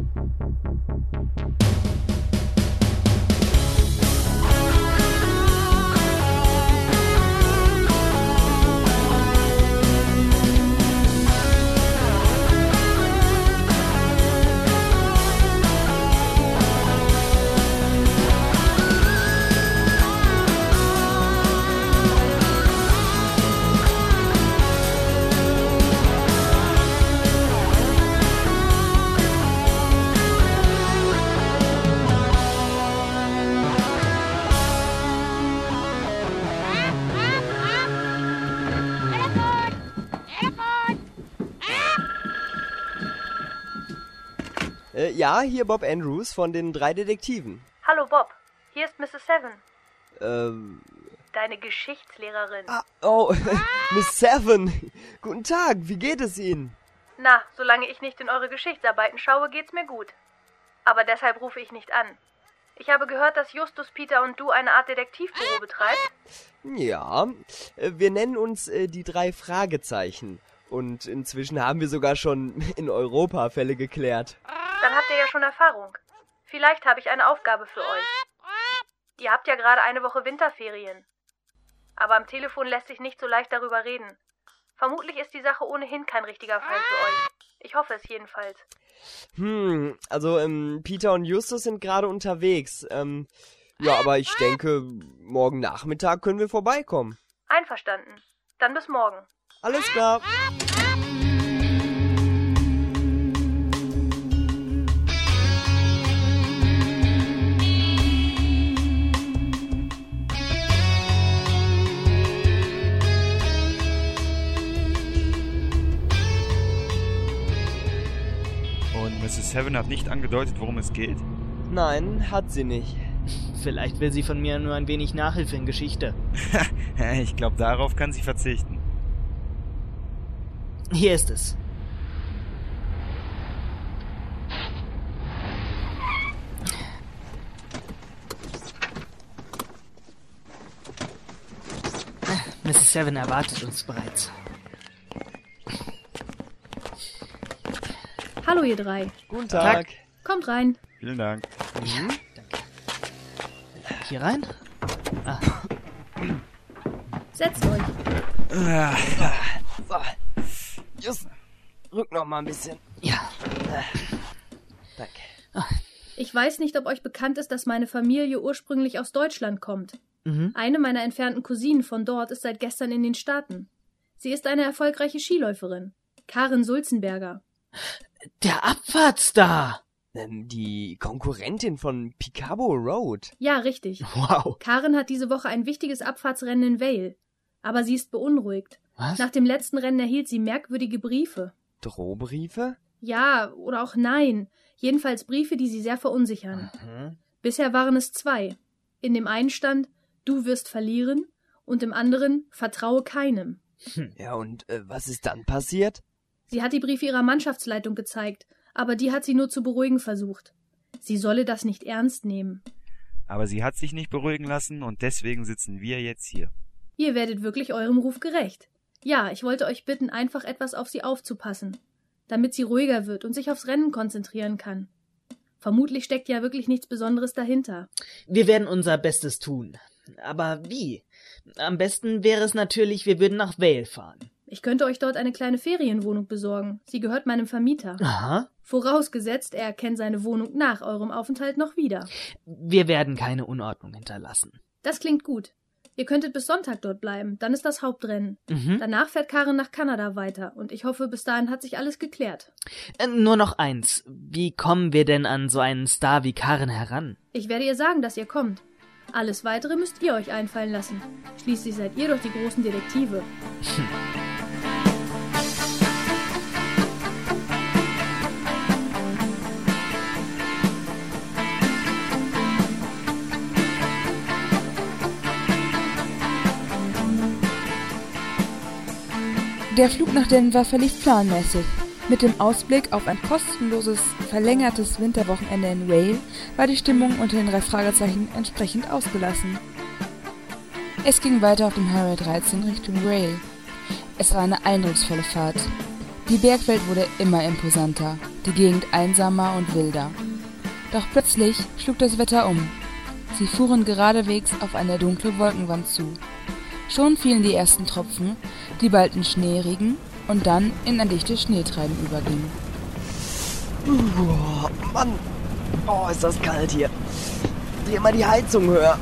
Ja, hier Bob Andrews von den 3 Detektiven. Hallo Bob, hier ist Mrs. Seven. Deine Geschichtslehrerin. Miss Seven. Guten Tag, wie geht es Ihnen? Na, solange ich nicht in eure Geschichtsarbeiten schaue, geht's mir gut. Aber deshalb rufe ich nicht an. Ich habe gehört, dass Justus, Peter und du eine Art Detektivbüro betreibt. Ja, wir nennen uns die 3 Fragezeichen. Und inzwischen haben wir sogar schon in Europa Fälle geklärt. Dann habt ihr ja schon Erfahrung. Vielleicht habe ich eine Aufgabe für euch. Ihr habt ja gerade eine Woche Winterferien. Aber am Telefon lässt sich nicht so leicht darüber reden. Vermutlich ist die Sache ohnehin kein richtiger Fall für euch. Ich hoffe es jedenfalls. Peter und Justus sind gerade unterwegs. Ja, aber ich denke, morgen Nachmittag können wir vorbeikommen. Einverstanden. Dann bis morgen. Alles klar. Und Mrs. Seven hat nicht angedeutet, worum es geht? Nein, hat sie nicht. Vielleicht will sie von mir nur ein wenig Nachhilfe in Geschichte. Ich glaube, darauf kann sie verzichten. Hier ist es. Mrs. Seven erwartet uns bereits. Hallo ihr 3. Guten Tag. Kommt rein. Vielen Dank. Ja, danke. Hier rein? Setzt euch. So. Just, rück noch mal ein bisschen. Ja. Danke. Ich weiß nicht, ob euch bekannt ist, dass meine Familie ursprünglich aus Deutschland kommt. Mhm. Eine meiner entfernten Cousinen von dort ist seit gestern in den Staaten. Sie ist eine erfolgreiche Skiläuferin. Karin Sulzenberger. Der Abfahrtsstar! Die Konkurrentin von Picabo Road. Ja, richtig. Wow. Karin hat diese Woche ein wichtiges Abfahrtsrennen in Vale. Aber sie ist beunruhigt. Was? Nach dem letzten Rennen erhielt sie merkwürdige Briefe. Drohbriefe? Ja, oder auch nein. Jedenfalls Briefe, die sie sehr verunsichern. Bisher waren es 2. In dem einen stand, du wirst verlieren, und im anderen, vertraue keinem. Ja, und was ist dann passiert? Sie hat die Briefe ihrer Mannschaftsleitung gezeigt, aber die hat sie nur zu beruhigen versucht. Sie solle das nicht ernst nehmen. Aber sie hat sich nicht beruhigen lassen und deswegen sitzen wir jetzt hier. Ihr werdet wirklich eurem Ruf gerecht. Ja, ich wollte euch bitten, einfach etwas auf sie aufzupassen, damit sie ruhiger wird und sich aufs Rennen konzentrieren kann. Vermutlich steckt ja wirklich nichts Besonderes dahinter. Wir werden unser Bestes tun. Aber wie? Am besten wäre es natürlich, wir würden nach Vale fahren. Ich könnte euch dort eine kleine Ferienwohnung besorgen. Sie gehört meinem Vermieter. Aha. Vorausgesetzt, er erkennt seine Wohnung nach eurem Aufenthalt noch wieder. Wir werden keine Unordnung hinterlassen. Das klingt gut. Ihr könntet bis Sonntag dort bleiben, dann ist das Hauptrennen. Danach fährt Karin nach Kanada weiter und ich hoffe, bis dahin hat sich alles geklärt. Nur noch eins. Wie kommen wir denn an so einen Star wie Karin heran? Ich werde ihr sagen, dass ihr kommt. Alles Weitere müsst ihr euch einfallen lassen. Schließlich seid ihr doch die großen Detektive. Der Flug nach Denver verlief planmäßig. Mit dem Ausblick auf ein kostenloses, verlängertes Winterwochenende in Vale war die Stimmung unter den 3 Fragezeichen entsprechend ausgelassen. Es ging weiter auf dem Highway 13 Richtung Vale. Es war eine eindrucksvolle Fahrt. Die Bergwelt wurde immer imposanter, die Gegend einsamer und wilder. Doch plötzlich schlug das Wetter um. Sie fuhren geradewegs auf eine dunkle Wolkenwand zu. Schon fielen die ersten Tropfen, die bald in Schneeregen und dann in ein dichtes Schneetreiben übergingen. Mann! Oh, ist das kalt hier. Dreh mal die Heizung höher.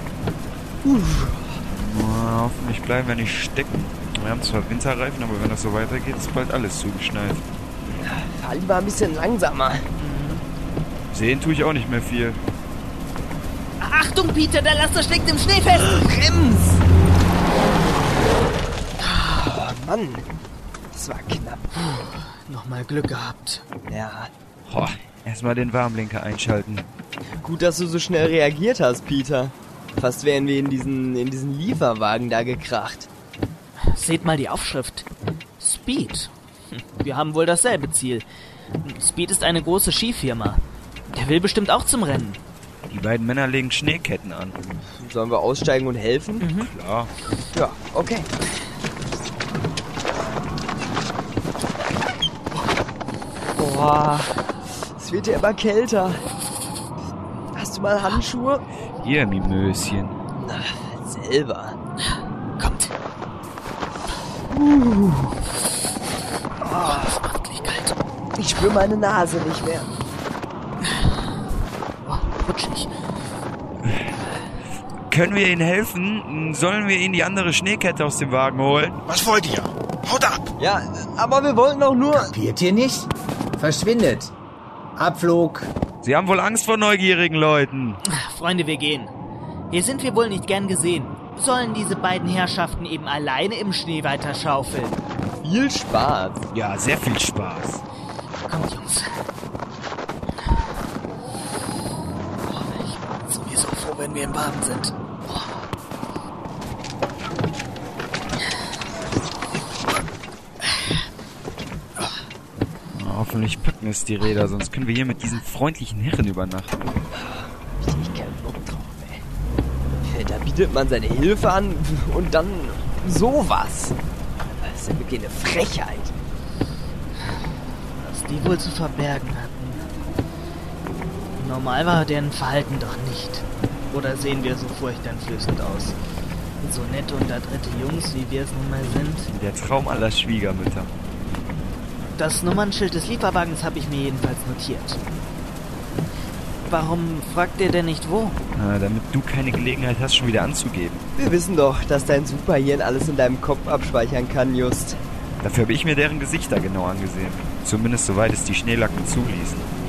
Hoffentlich bleiben wir nicht stecken. Wir haben zwar Winterreifen, aber wenn das so weitergeht, ist bald alles zugeschneit. Fahr lieber ein bisschen langsamer. Sehen tue ich auch nicht mehr viel. Achtung, Peter, der Laster steckt im Schnee fest! Brems! Oh, Mann, das war knapp. Nochmal Glück gehabt. Ja, Erstmal den Warmlenker einschalten. gut, dass du so schnell reagiert hast, Peter. Fast wären wir in diesen Lieferwagen da gekracht. Seht mal die Aufschrift. Speed. Wir haben wohl dasselbe Ziel. Speed ist eine große Skifirma. Der will bestimmt auch zum Rennen. Die beiden Männer legen Schneeketten an. Sollen wir aussteigen und helfen? Klar. Ja, okay. Boah, es wird ja immer kälter. Hast du mal Handschuhe? Hier, Mimöschen. Selber. Kommt. Das macht gleich kalt. Ich spüre meine Nase nicht mehr. Rutschig. Können wir Ihnen helfen? Sollen wir Ihnen die andere Schneekette aus dem Wagen holen? Was wollt ihr? Haut ab! Ja, aber wir wollten doch nur... Kapiert ihr nicht? Verschwindet. Abflug. Sie haben wohl Angst vor neugierigen Leuten. Freunde, wir gehen. Hier sind wir wohl nicht gern gesehen. Sollen diese beiden Herrschaften eben alleine im Schnee weiter schaufeln? Viel Spaß. Ja, sehr viel Spaß. Kommt, Jungs. Ich bin sowieso froh, wenn wir im Wagen sind. Hoffentlich packen es die Räder, sonst können wir hier mit diesen freundlichen Herren übernachten. Ich keinen Bock drauf, ey. Da bietet man seine Hilfe an und dann sowas. Das ist ja wirklich eine Frechheit. Was die wohl zu verbergen hatten. Normal war deren Verhalten doch nicht. Oder sehen wir so furchteinflößend aus? So nette und adrette Jungs, wie wir es nun mal sind. Der Traum aller Schwiegermütter. Das Nummernschild des Lieferwagens habe ich mir jedenfalls notiert. Warum fragt ihr denn nicht wo? Damit du keine Gelegenheit hast, schon wieder anzugeben. Wir wissen doch, dass dein Superhirn alles in deinem Kopf abspeichern kann, Just. Dafür habe ich mir deren Gesichter genau angesehen. Zumindest soweit es die Schneelacken zuließen.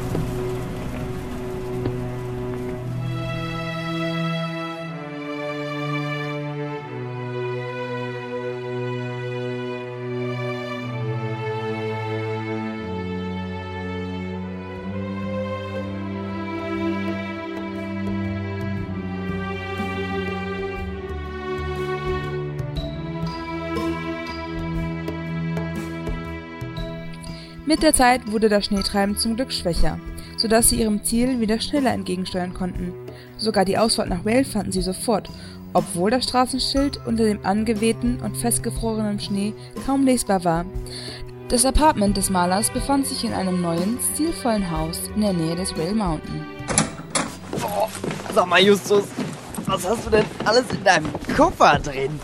Mit der Zeit wurde das Schneetreiben zum Glück schwächer, sodass sie ihrem Ziel wieder schneller entgegensteuern konnten. Sogar die Ausfahrt nach Vale fanden sie sofort, obwohl das Straßenschild unter dem angewehten und festgefrorenen Schnee kaum lesbar war. Das Apartment des Malers befand sich in einem neuen, stilvollen Haus in der Nähe des Vale Mountain. Oh, sag mal, Justus, was hast du denn alles in deinem Koffer drin?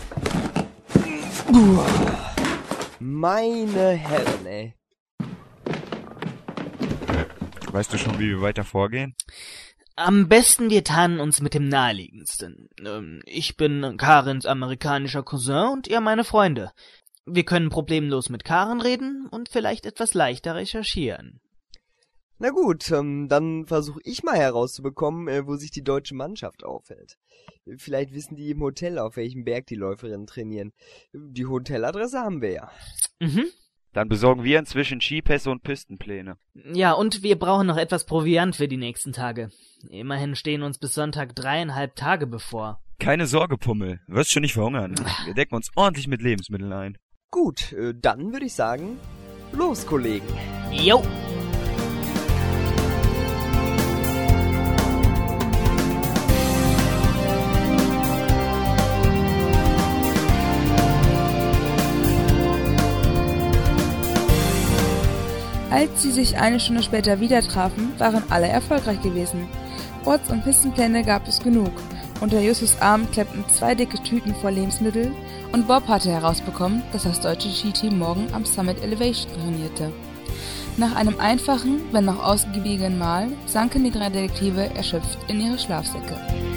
Meine Herren, ey. Weißt du schon, wie wir weiter vorgehen? Am besten wir tarnen uns mit dem Naheliegendsten. Ich bin Karens amerikanischer Cousin und ihr meine Freunde. Wir können problemlos mit Karen reden und vielleicht etwas leichter recherchieren. Na gut, dann versuche ich mal herauszubekommen, wo sich die deutsche Mannschaft aufhält. Vielleicht wissen die im Hotel, auf welchem Berg die Läuferinnen trainieren. Die Hoteladresse haben wir ja. Mhm. Dann besorgen wir inzwischen Skipässe und Pistenpläne. Ja, und wir brauchen noch etwas Proviant für die nächsten Tage. Immerhin stehen uns bis Sonntag 3,5 Tage bevor. Keine Sorge, Pummel. Du wirst schon nicht verhungern. Wir decken uns ordentlich mit Lebensmitteln ein. Gut, dann würde ich sagen, los, Kollegen. Jo! Als sie sich eine Stunde später wieder trafen, waren alle erfolgreich gewesen. Orts- und Pistenpläne gab es genug. Unter Justus' Arm klemmten 2 dicke Tüten voll Lebensmittel und Bob hatte herausbekommen, dass das deutsche Skiteam morgen am Summit Elevation trainierte. Nach einem einfachen, wenn noch ausgiebigen Mahl sanken die 3 Detektive erschöpft in ihre Schlafsäcke.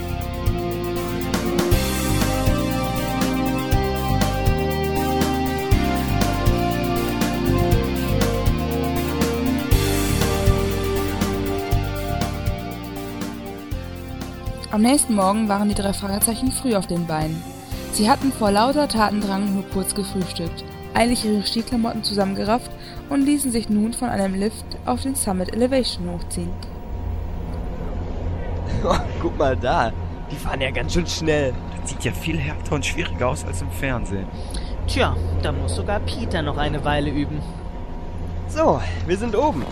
Am nächsten Morgen waren die 3 Fragezeichen früh auf den Beinen. Sie hatten vor lauter Tatendrang nur kurz gefrühstückt, eilig ihre Skiklamotten zusammengerafft und ließen sich nun von einem Lift auf den Summit Elevation hochziehen. Oh, guck mal da, die fahren ja ganz schön schnell. Das sieht ja viel härter und schwieriger aus als im Fernsehen. Tja, da muss sogar Peter noch eine Weile üben. So, wir sind oben.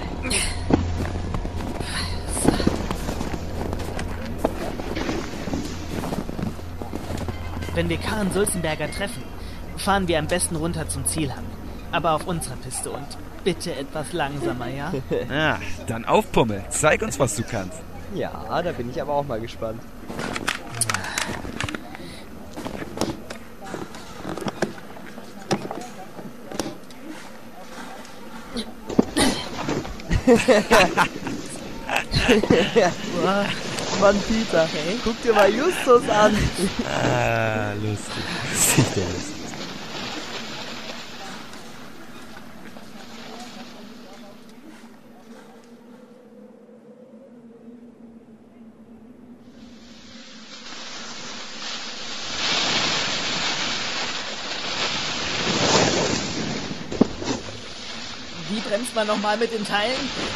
Wenn wir Karen Sulzenberger treffen, fahren wir am besten runter zum Zielhang. Aber auf unserer Piste und bitte etwas langsamer, ja? Ja, dann auf, Pummel. Zeig uns, was du kannst. Ja, da bin ich aber auch mal gespannt. Mann, Peter, okay. Guck dir mal Justus an. Ah, lustig. Sicher lustig. Wie bremst man nochmal mit den Teilen?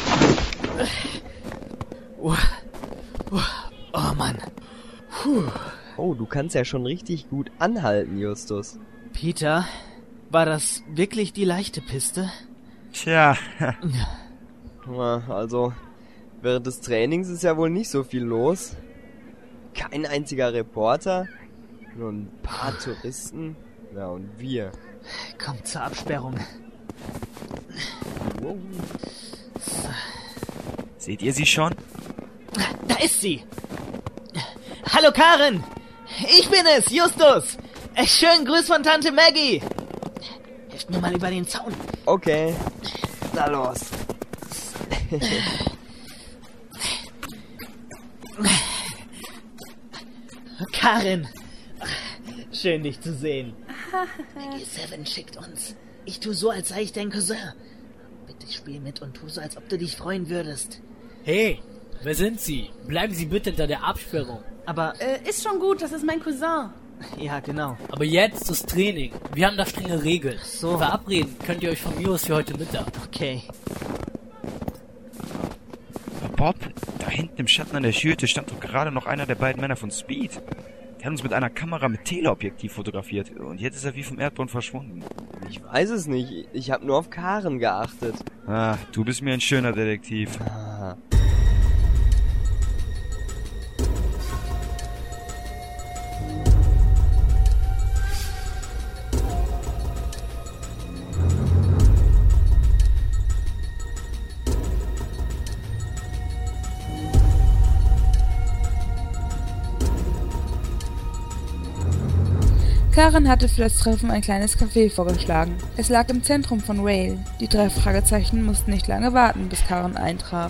Oh Mann. Oh, du kannst ja schon richtig gut anhalten, Justus. Peter, war das wirklich die leichte Piste? Tja. Ja, also, während des Trainings ist ja wohl nicht so viel los. Kein einziger Reporter, nur ein paar Touristen. Ja, und wir. Kommt zur Absperrung. Wow. Seht ihr sie schon? Da ist sie! Hallo Karen! Ich bin es, Justus! Schönen Gruß von Tante Maggie! Helft mir mal über den Zaun. Okay, da los. Karen! Schön, dich zu sehen. Maggie 7 schickt uns. Ich tu so, als sei ich dein Cousin. Bitte spiel mit und tu so, als ob du dich freuen würdest. Hey, wer sind Sie? Bleiben Sie bitte hinter der Absperrung. Aber... Ist schon gut, das ist mein Cousin. Ja, genau. Aber jetzt das Training. Wir haben da strenge Regeln. So. Verabreden könnt ihr euch von mir aus für heute Mittag. Okay. Bob, da hinten im Schatten an der Schürte stand doch gerade noch einer der beiden Männer von Speed. Der hat uns mit einer Kamera mit Teleobjektiv fotografiert. Und jetzt ist er wie vom Erdboden verschwunden. Ich weiß es nicht. Ich habe nur auf Karen geachtet. Ah, du bist mir ein schöner Detektiv. Ah. Karen hatte für das Treffen ein kleines Café vorgeschlagen. Es lag im Zentrum von Rail. Die 3 Fragezeichen mussten nicht lange warten, bis Karen eintraf.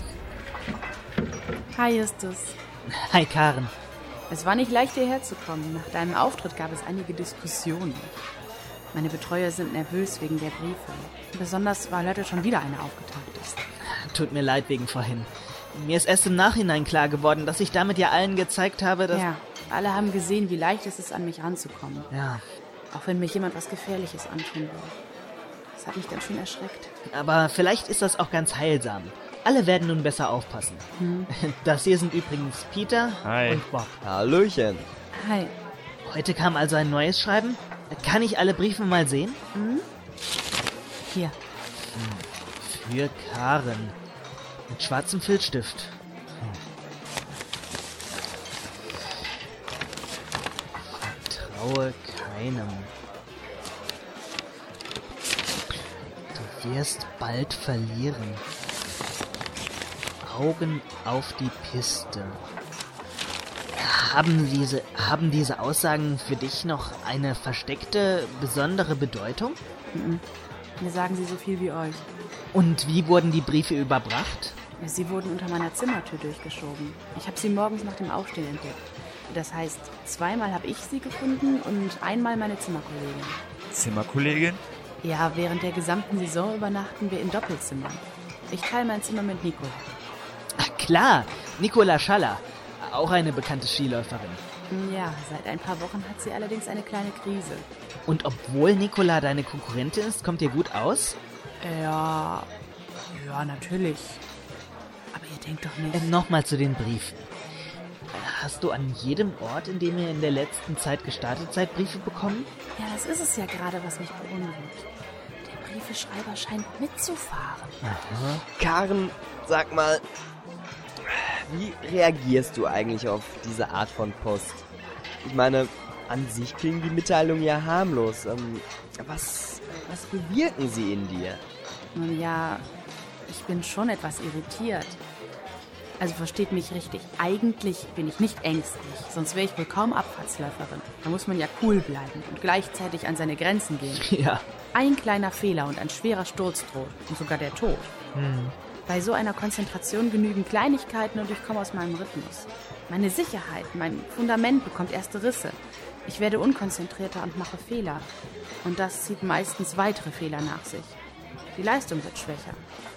Hi Justus. Hi Karen. Es war nicht leicht, hierher zu kommen. Nach deinem Auftritt gab es einige Diskussionen. Meine Betreuer sind nervös wegen der Briefe. Besonders, weil heute schon wieder eine aufgetaucht ist. Tut mir leid wegen vorhin. Mir ist erst im Nachhinein klar geworden, dass ich damit ja allen gezeigt habe, dass... Ja, alle haben gesehen, wie leicht es ist, an mich ranzukommen. Ja. Auch wenn mich jemand was Gefährliches antun will. Das hat mich ganz schön erschreckt. Aber vielleicht ist das auch ganz heilsam. Alle werden nun besser aufpassen. Das hier sind übrigens Peter Hi. und Bob. Hallöchen. Hi. Heute kam also ein neues Schreiben. Kann ich alle Briefe mal sehen? Hier. Für Karen. Mit schwarzem Filzstift. Vertraue keinem. Du wirst bald verlieren. Augen auf die Piste. Haben diese Aussagen für dich noch eine versteckte, besondere Bedeutung? Mir sagen sie so viel wie euch. Und wie wurden die Briefe überbracht? Sie wurden unter meiner Zimmertür durchgeschoben. Ich habe sie morgens nach dem Aufstehen entdeckt. Das heißt, 2-mal habe ich sie gefunden und einmal meine Zimmerkollegin. Zimmerkollegin? Ja, während der gesamten Saison übernachten wir in Doppelzimmern. Ich teile mein Zimmer mit Nicola. Ach klar, Nicola Schaller, auch eine bekannte Skiläuferin. Ja, seit ein paar Wochen hat sie allerdings eine kleine Krise. Und obwohl Nicola deine Konkurrentin ist, kommt ihr gut aus? Ja, natürlich. Aber ihr denkt doch nicht... Nochmal zu den Briefen. Hast du an jedem Ort, in dem ihr in der letzten Zeit gestartet seid, Briefe bekommen? Ja, das ist es ja gerade, was mich beunruhigt. Der Briefeschreiber scheint mitzufahren. Aha. Karen, sag mal, wie reagierst du eigentlich auf diese Art von Post? Ich meine, an sich klingen die Mitteilungen ja harmlos. Was bewirken sie in dir? Nun ja, ich bin schon etwas irritiert. Also versteht mich richtig, eigentlich bin ich nicht ängstlich, sonst wäre ich wohl kaum Abfahrtsläuferin. Da muss man ja cool bleiben und gleichzeitig an seine Grenzen gehen. Ja. Ein kleiner Fehler und ein schwerer Sturz droht und sogar der Tod. Bei so einer Konzentration genügen Kleinigkeiten und ich komme aus meinem Rhythmus. Meine Sicherheit, mein Fundament bekommt erste Risse. Ich werde unkonzentrierter und mache Fehler. Und das zieht meistens weitere Fehler nach sich. Die Leistung wird schwächer.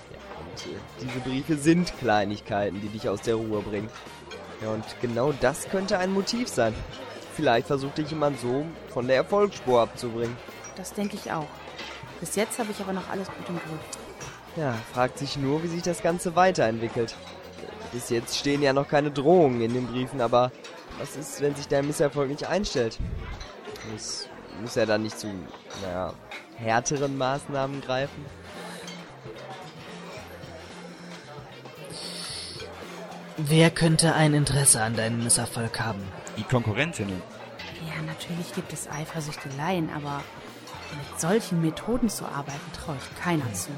Diese Briefe sind Kleinigkeiten, die dich aus der Ruhe bringen. Ja, und genau das könnte ein Motiv sein. Vielleicht versucht dich jemand so von der Erfolgsspur abzubringen. Das denke ich auch. Bis jetzt habe ich aber noch alles gut im Griff. Ja, fragt sich nur, wie sich das Ganze weiterentwickelt. Bis jetzt stehen ja noch keine Drohungen in den Briefen, aber was ist, wenn sich der Misserfolg nicht einstellt? Muss er dann nicht zu, härteren Maßnahmen greifen? Wer könnte ein Interesse an deinem Misserfolg haben? Die Konkurrentinnen. Ja, natürlich gibt es Eifersüchteleien, aber mit solchen Methoden zu arbeiten, traue ich keiner zu.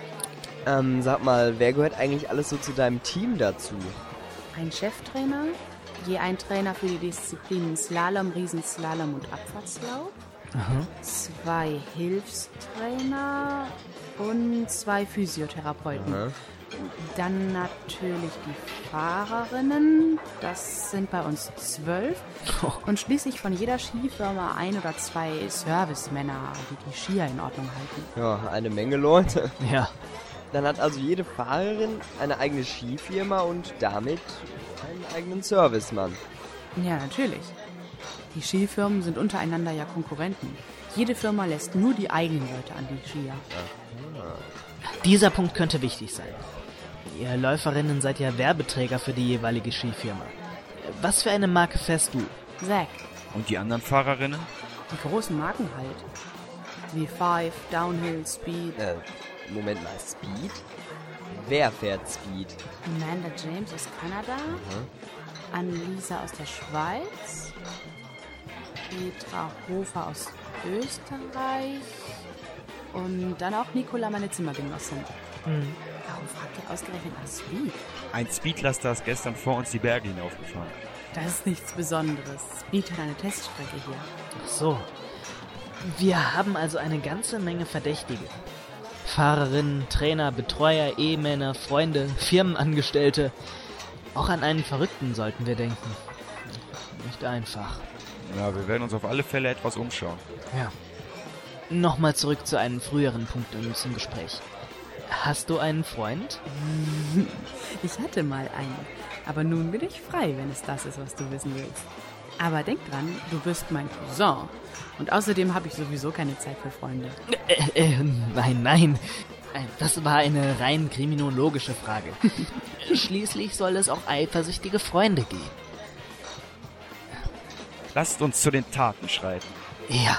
Sag mal, wer gehört eigentlich alles so zu deinem Team dazu? Ein Cheftrainer, je ein Trainer für die Disziplinen Slalom, Riesenslalom und Abfahrtslauf. Aha. 2 Hilfstrainer und 2 Physiotherapeuten. Aha. Dann natürlich die Fahrerinnen, das sind bei uns 12. Und schließlich von jeder Skifirma 1 oder 2 Servicemänner, die die Skier in Ordnung halten. Ja, eine Menge Leute. Ja. Dann hat also jede Fahrerin eine eigene Skifirma und damit einen eigenen Servicemann. Ja, natürlich. Die Skifirmen sind untereinander ja Konkurrenten. Jede Firma lässt nur die eigenen Leute an die Skier. Dieser Punkt könnte wichtig sein. Ihr Läuferinnen seid ja Werbeträger für die jeweilige Skifirma. Was für eine Marke fährst du? Zack. Und die anderen Fahrerinnen? Die großen Marken halt. V5, Downhill, Speed. Moment mal, Speed? Wer fährt Speed? Amanda James aus Kanada. Annelisa aus der Schweiz. Petra Hofer aus Österreich. Und dann auch Nicola, meine Zimmergenossin. Warum fragt ihr ausgerechnet nach Speed? Ein Speedlaster ist gestern vor uns die Berge hinaufgefahren. Das ist nichts Besonderes. Speed hat eine Teststrecke hier. Ach so. Wir haben also eine ganze Menge Verdächtige. Fahrerinnen, Trainer, Betreuer, Ehemänner, Freunde, Firmenangestellte. Auch an einen Verrückten sollten wir denken. Nicht einfach. Ja, wir werden uns auf alle Fälle etwas umschauen. Ja. Nochmal zurück zu einem früheren Punkt in unserem Gespräch. Hast du einen Freund? Ich hatte mal einen. Aber nun bin ich frei, wenn es das ist, was du wissen willst. Aber denk dran, du bist mein Cousin. Und außerdem habe ich sowieso keine Zeit für Freunde. Nein. Das war eine rein kriminologische Frage. Schließlich soll es auch eifersüchtige Freunde geben. Lasst uns zu den Taten schreiten. Ja.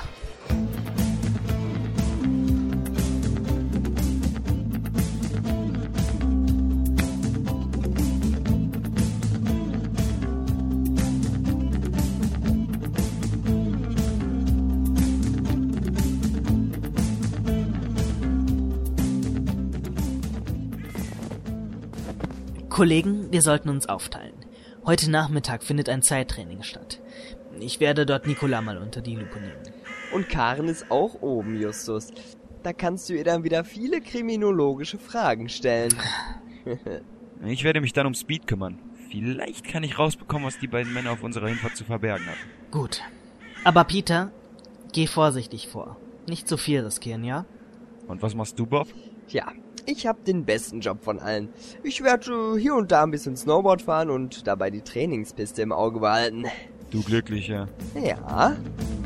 Kollegen, wir sollten uns aufteilen. Heute Nachmittag findet ein Zeittraining statt. Ich werde dort Nicola mal unter die Lupe nehmen. Und Karen ist auch oben, Justus. Da kannst du ihr dann wieder viele kriminologische Fragen stellen. Ich werde mich dann um Speed kümmern. Vielleicht kann ich rausbekommen, was die beiden Männer auf unserer Hinfahrt zu verbergen hatten. Gut. Aber Peter, geh vorsichtig vor. Nicht zu viel riskieren, ja? Und was machst du, Bob? Ja, ich hab den besten Job von allen. Ich werde hier und da ein bisschen Snowboard fahren und dabei die Trainingspiste im Auge behalten. Du Glücklicher. Ja.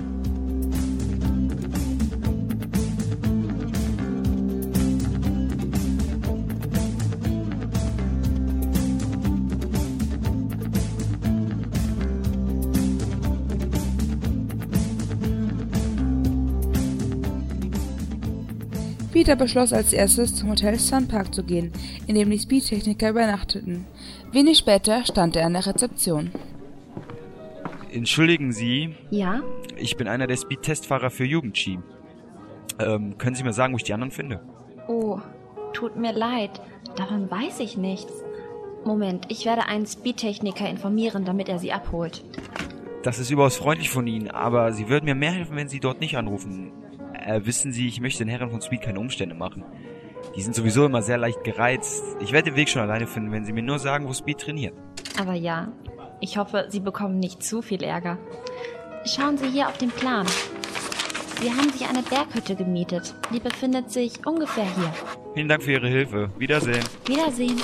Peter beschloss als erstes zum Hotel Sun Park zu gehen, in dem die Speedtechniker übernachteten. Wenig später stand er an der Rezeption. Entschuldigen Sie. Ja? Ich bin einer der Speed-Testfahrer für Jugendski. Können Sie mir sagen, wo ich die anderen finde? Oh, tut mir leid. Davon weiß ich nichts. Moment, ich werde einen Speedtechniker informieren, damit er Sie abholt. Das ist überaus freundlich von Ihnen, aber Sie würden mir mehr helfen, wenn Sie dort nicht anrufen. Wissen Sie, ich möchte den Herren von Speed keine Umstände machen. Die sind sowieso immer sehr leicht gereizt. Ich werde den Weg schon alleine finden, wenn Sie mir nur sagen, wo Speed trainiert. Aber ja, ich hoffe, Sie bekommen nicht zu viel Ärger. Schauen Sie hier auf den Plan. Sie haben sich eine Berghütte gemietet. Die befindet sich ungefähr hier. Vielen Dank für Ihre Hilfe. Wiedersehen. Wiedersehen.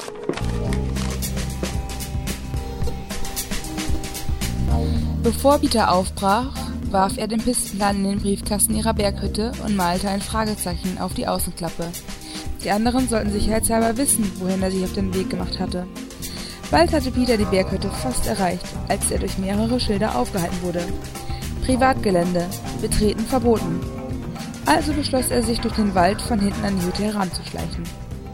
Bevor Peter aufbrach, warf er den Pistenplan in den Briefkasten ihrer Berghütte und malte ein Fragezeichen auf die Außenklappe. Die anderen sollten sicherheitshalber wissen, wohin er sich auf den Weg gemacht hatte. Bald hatte Peter die Berghütte fast erreicht, als er durch mehrere Schilder aufgehalten wurde. Privatgelände, betreten verboten. Also beschloss er, sich durch den Wald von hinten an die Hütte heranzuschleichen.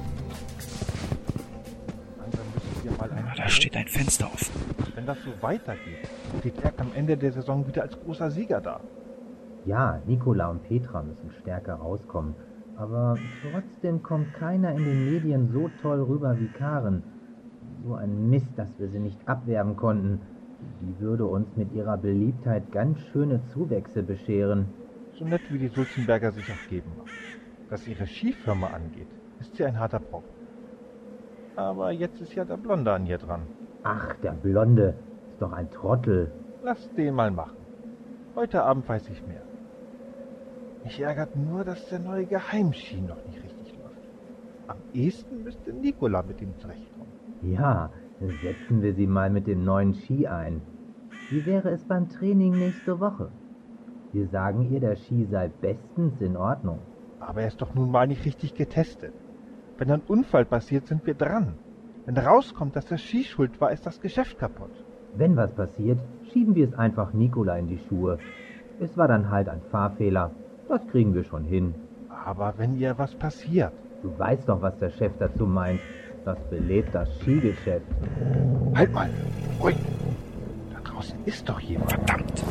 Da steht ein Fenster offen. Wenn das so weitergeht, steht er am Ende der Saison wieder als großer Sieger da. Ja, Nicola und Petra müssen stärker rauskommen. Aber trotzdem kommt keiner in den Medien so toll rüber wie Karen. So ein Mist, dass wir sie nicht abwerben konnten. Die würde uns mit ihrer Beliebtheit ganz schöne Zuwächse bescheren. So nett wie die Sulzenberger sich auch geben mag. Was ihre Skifirma angeht, ist sie ein harter Brocken. Aber jetzt ist ja der Blonde an ihr dran. Ach, der Blonde ist doch ein Trottel. Lass den mal machen. Heute Abend weiß ich mehr. Mich ärgert nur, dass der neue Geheimski noch nicht richtig läuft. Am ehesten müsste Nicola mit ihm zurechtkommen. Ja, setzen wir sie mal mit dem neuen Ski ein. Wie wäre es beim Training nächste Woche? Wir sagen ihr, der Ski sei bestens in Ordnung. Aber er ist doch nun mal nicht richtig getestet. Wenn ein Unfall passiert, sind wir dran. Wenn rauskommt, dass der Ski schuld war, ist das Geschäft kaputt. Wenn was passiert, schieben wir es einfach Nicola in die Schuhe. Es war dann halt ein Fahrfehler. Das kriegen wir schon hin. Aber wenn ihr was passiert... Du weißt doch, was der Chef dazu meint. Das belebt das Skigeschäft. Halt mal! Ruhig! Da draußen ist doch jemand. Verdammt!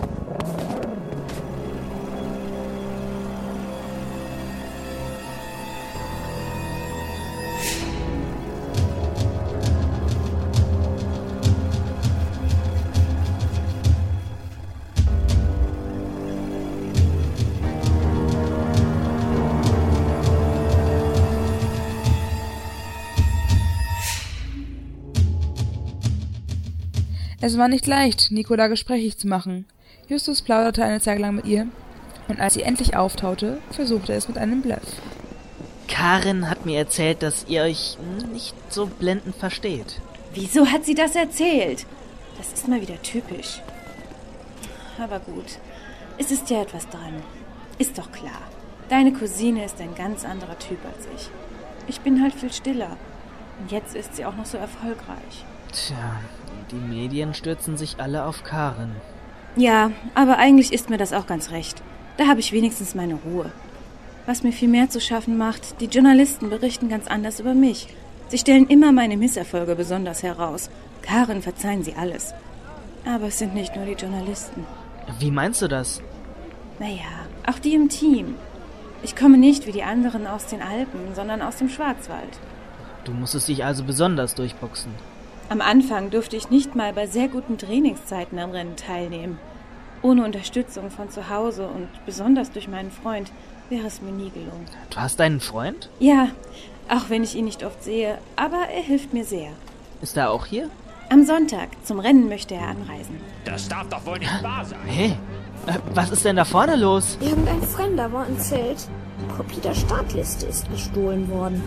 Es war nicht leicht, Nicola gesprächig zu machen. Justus plauderte eine Zeit lang mit ihr, und als sie endlich auftaute, versuchte er es mit einem Bluff. Karen hat mir erzählt, dass ihr euch nicht so blendend versteht. Wieso hat sie das erzählt? Das ist mal wieder typisch. Aber gut, es ist ja etwas dran. Ist doch klar. Deine Cousine ist ein ganz anderer Typ als ich. Ich bin halt viel stiller. Und jetzt ist sie auch noch so erfolgreich. Tja, die Medien stürzen sich alle auf Karen. Ja, aber eigentlich ist mir das auch ganz recht. Da habe ich wenigstens meine Ruhe. Was mir viel mehr zu schaffen macht, die Journalisten berichten ganz anders über mich. Sie stellen immer meine Misserfolge besonders heraus. Karen verzeihen sie alles. Aber es sind nicht nur die Journalisten. Wie meinst du das? Naja, auch die im Team. Ich komme nicht wie die anderen aus den Alpen, sondern aus dem Schwarzwald. Du musstest dich also besonders durchboxen. Am Anfang durfte ich nicht mal bei sehr guten Trainingszeiten am Rennen teilnehmen. Ohne Unterstützung von zu Hause und besonders durch meinen Freund wäre es mir nie gelungen. Du hast einen Freund? Ja, auch wenn ich ihn nicht oft sehe, aber er hilft mir sehr. Ist er auch hier? Am Sonntag, zum Rennen möchte er anreisen. Das darf doch wohl nicht wahr sein. Hey, was ist denn da vorne los? Irgendein Fremder war im Zelt. Die Kopie der Startliste ist gestohlen worden.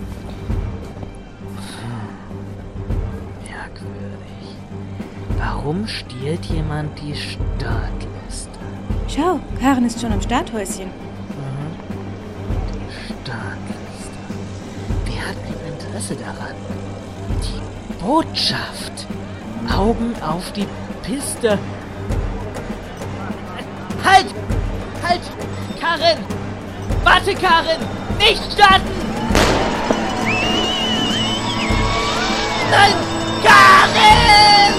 Merkwürdig. Warum stiehlt jemand die Startliste? Schau, Karen ist schon am Starthäuschen. Die Startliste. Wer hat ein Interesse daran? Die Botschaft. Augen auf die Piste. Halt! Halt! Karin! Warte, Karin! Nicht starten! Nein! Karin!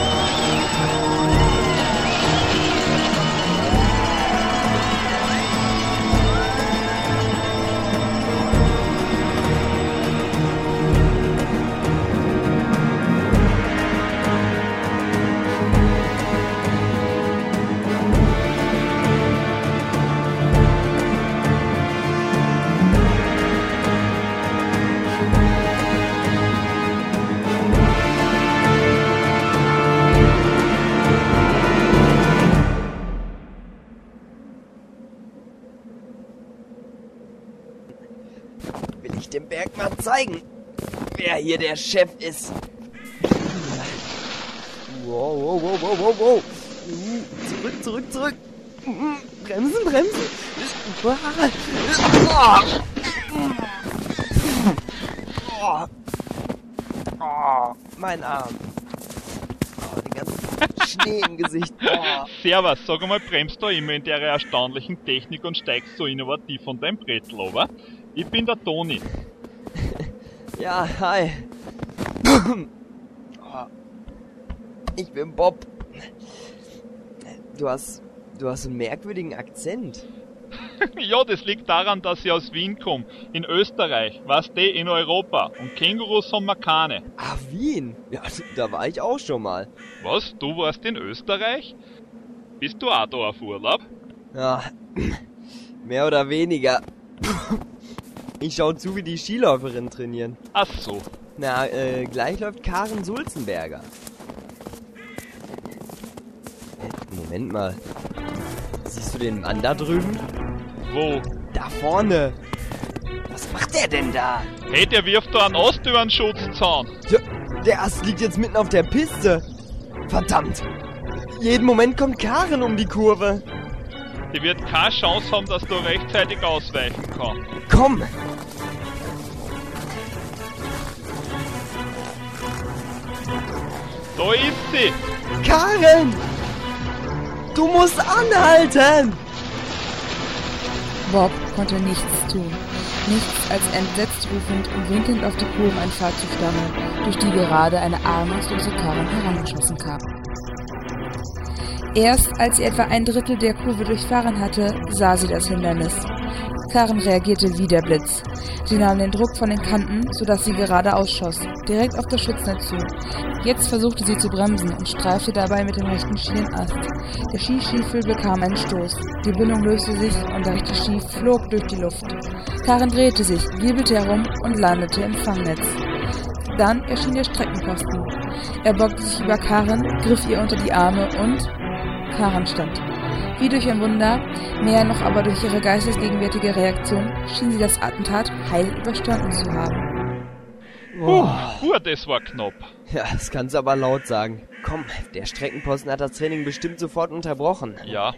Will ich dem Berg mal zeigen, wer hier der Chef ist. Wow, wow, wow, wow, wow, wow. Zurück, zurück, zurück. Bremsen, bremsen. Mein Arm. Den ganzen Schnee im Gesicht. Servus, sag einmal, bremst du immer in der erstaunlichen Technik und steigst so innovativ von deinem Brettel, oder? Ich bin der Toni. Ja, hi. Ich bin Bob. Du hast einen merkwürdigen Akzent. Ja, das liegt daran, dass ich aus Wien komme. In Österreich, weißt du, in Europa. Und Kängurus haben wir keine. Ach, Wien? Ja, da war ich auch schon mal. Was? Du warst in Österreich? Bist du auch da auf Urlaub? Ja, mehr oder weniger. Ich schau zu, wie die Skiläuferinnen trainieren. Ach so. Na, gleich läuft Karen Sulzenberger. Moment mal. Siehst du den Mann da drüben? Wo? Da vorne. Was macht der denn da? Hey, der wirft da einen Ast über einen Schutzzaun. Ja, der Ast liegt jetzt mitten auf der Piste. Verdammt. Jeden Moment kommt Karen um die Kurve. Die wird keine Chance haben, dass du rechtzeitig ausweichen kannst. Komm! Da ist sie! Karen! Du musst anhalten! Bob konnte nichts tun. Nichts als entsetzt rufend und winkend auf die Kurveneinfahrt zu starren, durch die gerade eine ahnungslose Karen herangeschossen kam. Erst als sie etwa ein Drittel der Kurve durchfahren hatte, sah sie das Hindernis. Karen reagierte wie der Blitz. Sie nahm den Druck von den Kanten, sodass sie geradeaus schoss, direkt auf das Schutznetz zu. Jetzt versuchte sie zu bremsen und streifte dabei mit dem rechten Ski den Ast. Der Skistiefel bekam einen Stoß. Die Bindung löste sich und der rechte Ski flog durch die Luft. Karen drehte sich, wirbelte herum und landete im Fangnetz. Dann erschien der Streckenposten. Er beugte sich über Karen, griff ihr unter die Arme und Karen stand. Wie durch ein Wunder, mehr noch aber durch ihre geistesgegenwärtige Reaktion, schien sie das Attentat heil überstanden zu haben. Das war knapp. Ja, das kannst du aber laut sagen. Komm, der Streckenposten hat das Training bestimmt sofort unterbrochen. Ja.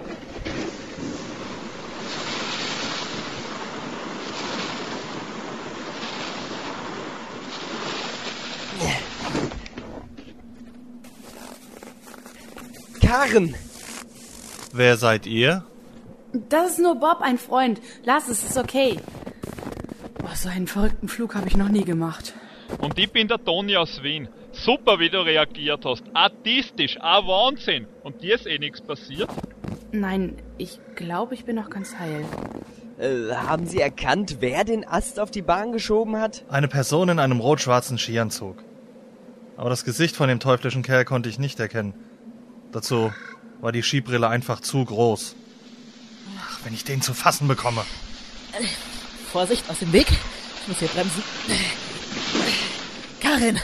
Karen! Wer seid ihr? Das ist nur Bob, ein Freund. Lass es, ist okay. Oh, so einen verrückten Flug habe ich noch nie gemacht. Und ich bin der Toni aus Wien. Super, wie du reagiert hast. Artistisch, Wahnsinn. Und dir ist nichts passiert? Nein, ich glaube, ich bin noch ganz heil. Haben Sie erkannt, wer den Ast auf die Bahn geschoben hat? Eine Person in einem rot-schwarzen Skianzug. Aber das Gesicht von dem teuflischen Kerl konnte ich nicht erkennen. Dazu war die Skibrille einfach zu groß. Ach, wenn ich den zu fassen bekomme. Vorsicht, aus dem Weg. Ich muss hier bremsen. Karin!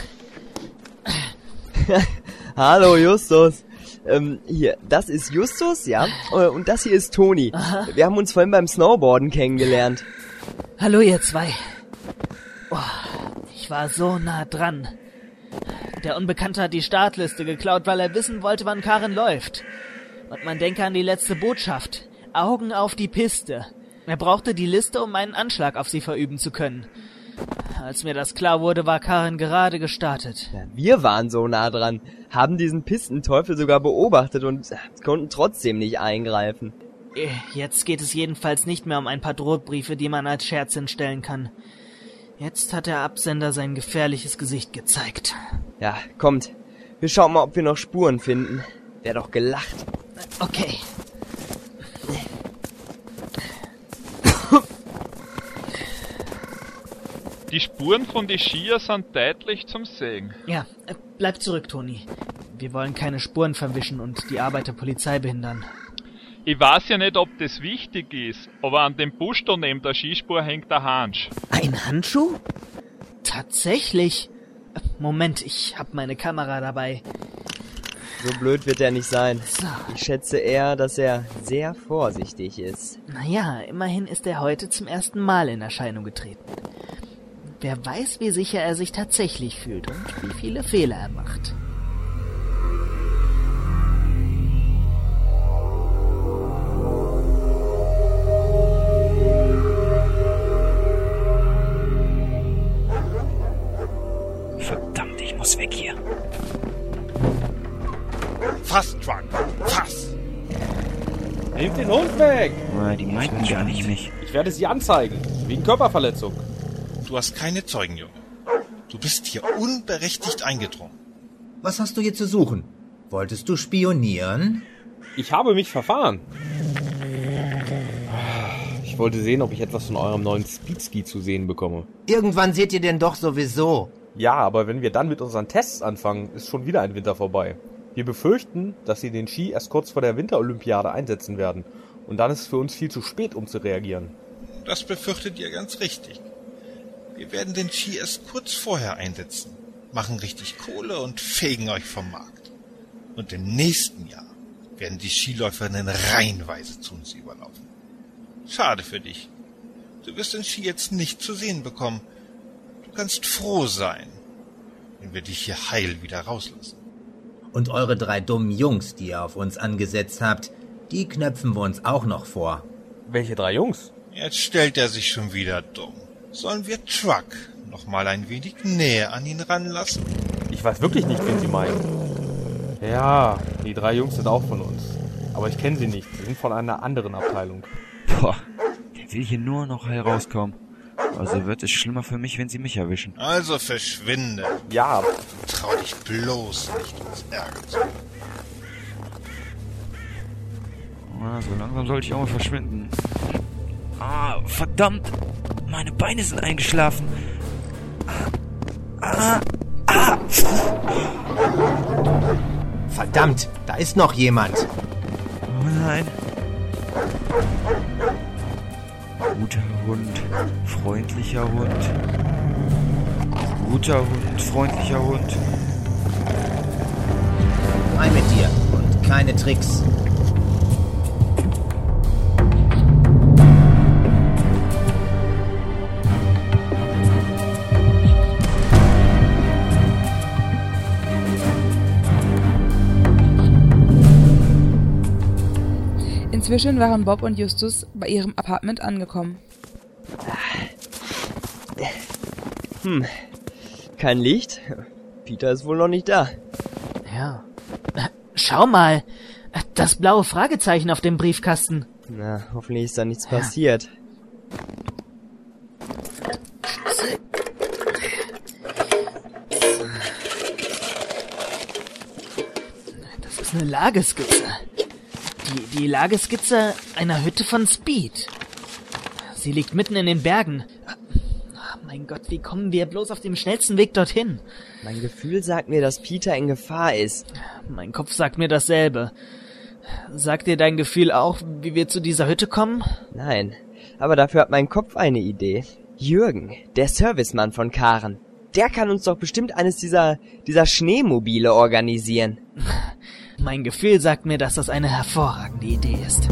Hallo, Justus. Hier, das ist Justus, ja? Und das hier ist Toni. Aha. Wir haben uns vorhin beim Snowboarden kennengelernt. Hallo, ihr zwei. Oh, ich war so nah dran. Der Unbekannte hat die Startliste geklaut, weil er wissen wollte, wann Karin läuft. Und man denke an die letzte Botschaft. Augen auf die Piste. Er brauchte die Liste, um einen Anschlag auf sie verüben zu können. Als mir das klar wurde, war Karin gerade gestartet. Ja, wir waren so nah dran, haben diesen Pistenteufel sogar beobachtet und konnten trotzdem nicht eingreifen. Jetzt geht es jedenfalls nicht mehr um ein paar Drohbriefe, die man als Scherz hinstellen kann. Jetzt hat der Absender sein gefährliches Gesicht gezeigt. Ja, kommt. Wir schauen mal, ob wir noch Spuren finden. Wär doch gelacht. Okay. Die Spuren von den Skier sind deutlich zum Sehen. Ja, bleib zurück, Toni. Wir wollen keine Spuren verwischen und die Arbeit der Polizei behindern. Ich weiß ja nicht, ob das wichtig ist, aber an dem Busch da neben der Skispur hängt der Handschuh. Ein Handschuh? Tatsächlich? Moment, ich hab meine Kamera dabei. So blöd wird er nicht sein. So. Ich schätze eher, dass er sehr vorsichtig ist. Naja, immerhin ist er heute zum ersten Mal in Erscheinung getreten. Wer weiß, wie sicher er sich tatsächlich fühlt und wie viele Fehler er macht. Verdammt, ich muss weg hier. Fass, Truck, fass! Nehmt den Hund weg! Die meinten gar nicht mich. Ich werde Sie anzeigen, wegen Körperverletzung. Du hast keine Zeugen, Junge. Du bist hier unberechtigt eingedrungen. Was hast du hier zu suchen? Wolltest du spionieren? Ich habe mich verfahren. Ich wollte sehen, ob ich etwas von eurem neuen Speedski zu sehen bekomme. Irgendwann seht ihr denn doch sowieso. Ja, aber wenn wir dann mit unseren Tests anfangen, ist schon wieder ein Winter vorbei. Wir befürchten, dass sie den Ski erst kurz vor der Winterolympiade einsetzen werden. Und dann ist es für uns viel zu spät, um zu reagieren. Das befürchtet ihr ganz richtig. Wir werden den Ski erst kurz vorher einsetzen, machen richtig Kohle und fegen euch vom Markt. Und im nächsten Jahr werden die Skiläuferinnen reihenweise zu uns überlaufen. Schade für dich. Du wirst den Ski jetzt nicht zu sehen bekommen. Du kannst froh sein, wenn wir dich hier heil wieder rauslassen. Und eure 3 dummen Jungs, die ihr auf uns angesetzt habt, die knöpfen wir uns auch noch vor. Welche 3 Jungs? Jetzt stellt er sich schon wieder dumm. Sollen wir Truck noch mal ein wenig näher an ihn ranlassen? Ich weiß wirklich nicht, wen Sie meinen. Ja, die 3 Jungs sind auch von uns. Aber ich kenne sie nicht. Sie sind von einer anderen Abteilung. Boah, der will hier nur noch heil rauskommen. Also wird es schlimmer für mich, wenn sie mich erwischen. Also verschwinde. Ja. Trau dich bloß nicht, uns Ärger zu machen. So langsam sollte ich auch mal verschwinden. Verdammt! Meine Beine sind eingeschlafen. Verdammt, da ist noch jemand. Oh nein. Guter Hund, freundlicher Hund. Guter Hund, freundlicher Hund. Rein mit dir und keine Tricks. Inzwischen waren Bob und Justus bei ihrem Apartment angekommen. Kein Licht? Peter ist wohl noch nicht da. Ja. Schau mal, das blaue Fragezeichen auf dem Briefkasten. Na, hoffentlich ist da nichts passiert. Das ist eine Lageskizze. Die Lageskizze einer Hütte von Speed. Sie liegt mitten in den Bergen. Mein Gott, wie kommen wir bloß auf dem schnellsten Weg dorthin? Mein Gefühl sagt mir, dass Peter in Gefahr ist. Mein Kopf sagt mir dasselbe. Sagt dir dein Gefühl auch, wie wir zu dieser Hütte kommen? Nein, aber dafür hat mein Kopf eine Idee. Jürgen, der Servicemann von Karen. Der kann uns doch bestimmt eines dieser Schneemobile organisieren. Mein Gefühl sagt mir, dass das eine hervorragende Idee ist.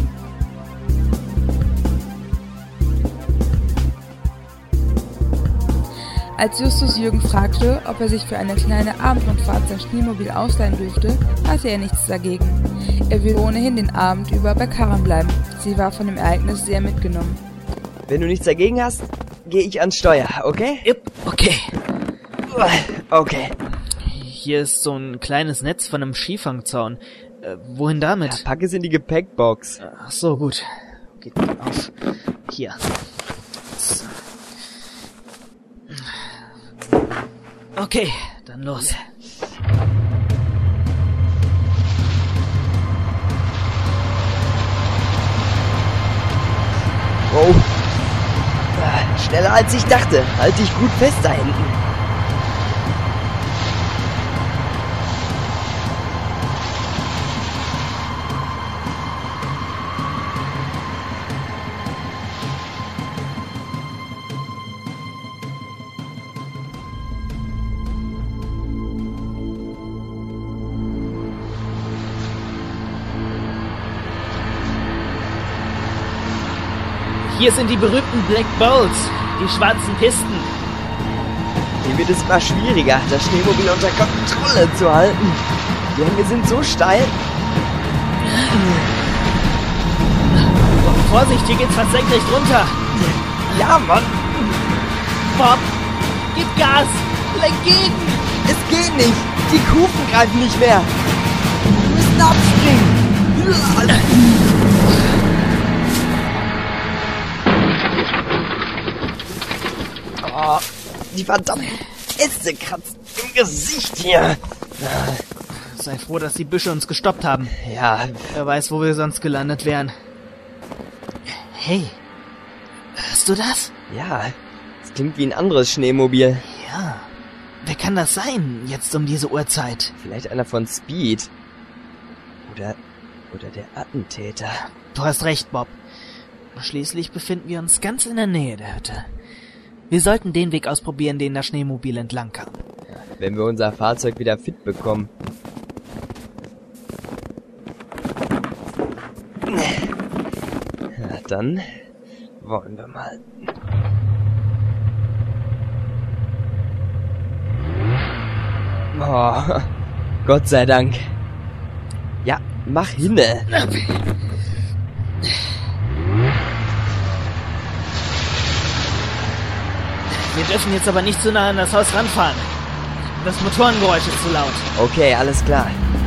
Als Justus Jürgen fragte, ob er sich für eine kleine Abendrundfahrt sein Schneemobil ausleihen dürfte, hatte er nichts dagegen. Er will ohnehin den Abend über bei Karen bleiben. Sie war von dem Ereignis sehr mitgenommen. Wenn du nichts dagegen hast, gehe ich ans Steuer, okay? Yep, okay. Okay. Hier ist so ein kleines Netz von einem Skifangzaun. Wohin damit? Ja, pack es in die Gepäckbox. Ach so, gut. Geht auf. Hier. So. Okay, dann los. Oh. Schneller als ich dachte. Halt dich gut fest da hinten. Hier sind die berühmten Black Bowls, die schwarzen Pisten. Hier wird es immer schwieriger, das Schneemobil unter Kontrolle zu halten. Die Hänge sind so steil. Oh, Vorsicht, hier geht's fast senkrecht runter. Ja, Mann. Bob, gib Gas, lenk gegen. Es geht nicht. Die Kufen greifen nicht mehr. Wir müssen abspringen. Oh, die verdammten Äste kratzen im Gesicht hier. Sei froh, dass die Büsche uns gestoppt haben. Ja. Wer weiß, wo wir sonst gelandet wären. Hey, hörst du das? Ja, es klingt wie ein anderes Schneemobil. Ja. Wer kann das sein, jetzt um diese Uhrzeit? Vielleicht einer von Speed. Oder der Attentäter. Du hast recht, Bob. Schließlich befinden wir uns ganz in der Nähe der Hütte. Wir sollten den Weg ausprobieren, den das Schneemobil entlang kam. Wenn wir unser Fahrzeug wieder fit bekommen. Ja, dann wollen wir mal. Oh, Gott sei Dank. Ja, mach hinne. Wir dürfen jetzt aber nicht zu nah an das Haus ranfahren. Das Motorengeräusch ist zu laut. Okay, alles klar.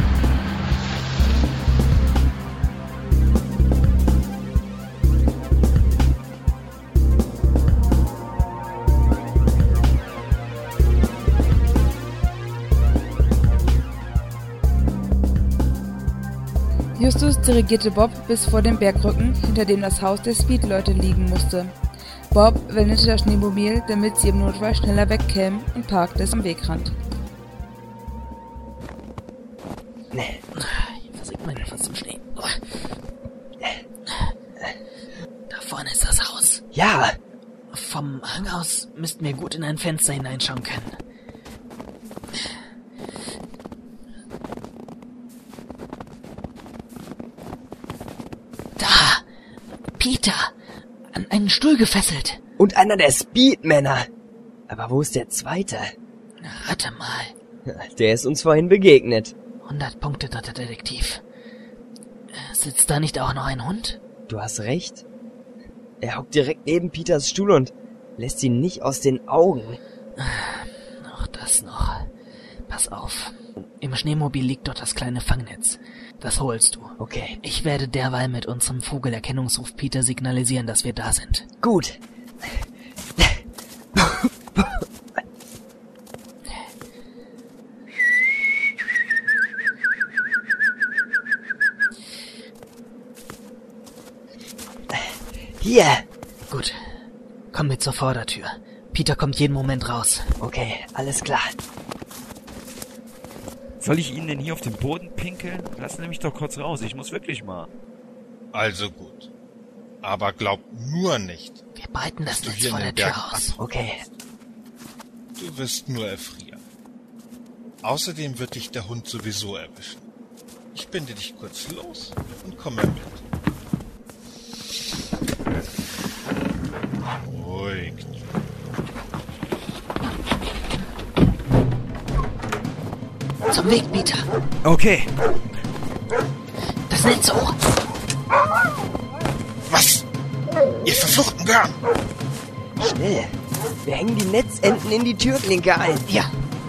Justus dirigierte Bob bis vor den Bergrücken, hinter dem das Haus der Speed-Leute liegen musste. Bob wendete das Schneemobil, damit sie im Notfall schneller wegkämen, und parkte es am Wegrand. Hier versinkt man fast im Schnee. Da vorne ist das Haus. Ja. Vom Hang aus müssten wir gut in ein Fenster hineinschauen können. Da! Peter! An einen Stuhl gefesselt. Und einer der Speedmänner. Aber wo ist der zweite? Warte mal. Der ist uns vorhin begegnet. 100 Punkte, dritter Detektiv. Sitzt da nicht auch noch ein Hund? Du hast recht. Er hockt direkt neben Peters Stuhl und lässt ihn nicht aus den Augen. Auch das noch. Pass auf. Im Schneemobil liegt dort das kleine Fangnetz. Das holst du. Okay. Ich werde derweil mit unserem Vogelerkennungsruf Peter signalisieren, dass wir da sind. Gut. Hier. Gut. Komm mit zur Vordertür. Peter kommt jeden Moment raus. Okay, alles klar. Soll ich Ihnen denn hier auf den Boden pinkeln? Lassen Sie mich doch kurz raus, ich muss wirklich mal. Also gut. Aber glaub nur nicht. Wir breiten das dass du Netz hier vor in der den Berg Tür aus. Okay. Du wirst nur erfrieren. Außerdem wird dich der Hund sowieso erwischen. Ich binde dich kurz los und komme mit. Ruhig. Zum Weg, Peter. Okay. Das Netz hoch. Was? Ihr verfluchten Garn! Schnell. Wir hängen die Netzenden in die Türklinke ein. Ja.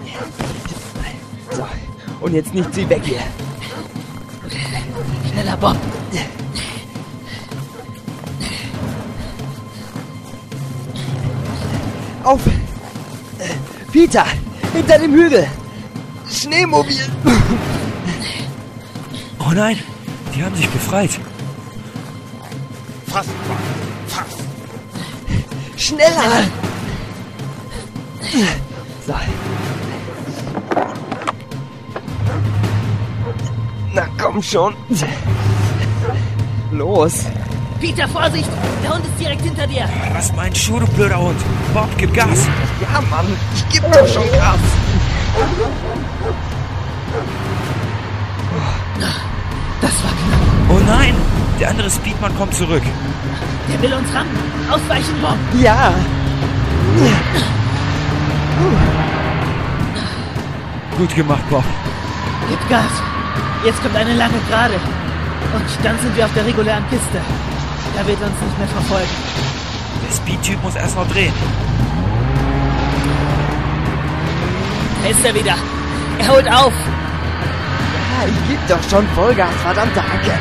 So, und jetzt nicht sie weg hier. Schneller, Bob. Auf! Peter! Hinter dem Hügel! Schneemobil! Oh nein, die haben sich befreit. Fass! Fass! Schneller! So. Na komm schon. Los. Peter, Vorsicht! Der Hund ist direkt hinter dir. Lass meinen Schuh, du blöder Hund. Bob, gib Gas. Ja, Mann. Ich geb doch schon Gas. Das war knapp. Oh nein, der andere Speedman kommt zurück. Der will uns rammen. Ausweichen, Bob. Ja. Gut gemacht, Bob. Gib Gas. Jetzt kommt eine lange Gerade. Und dann sind wir auf der regulären Piste. Er wird uns nicht mehr verfolgen. Der Speed-Typ muss erst noch drehen. Da ist er wieder. Er holt auf. Ja, ich geb doch schon Vollgas, verdammte Hacke.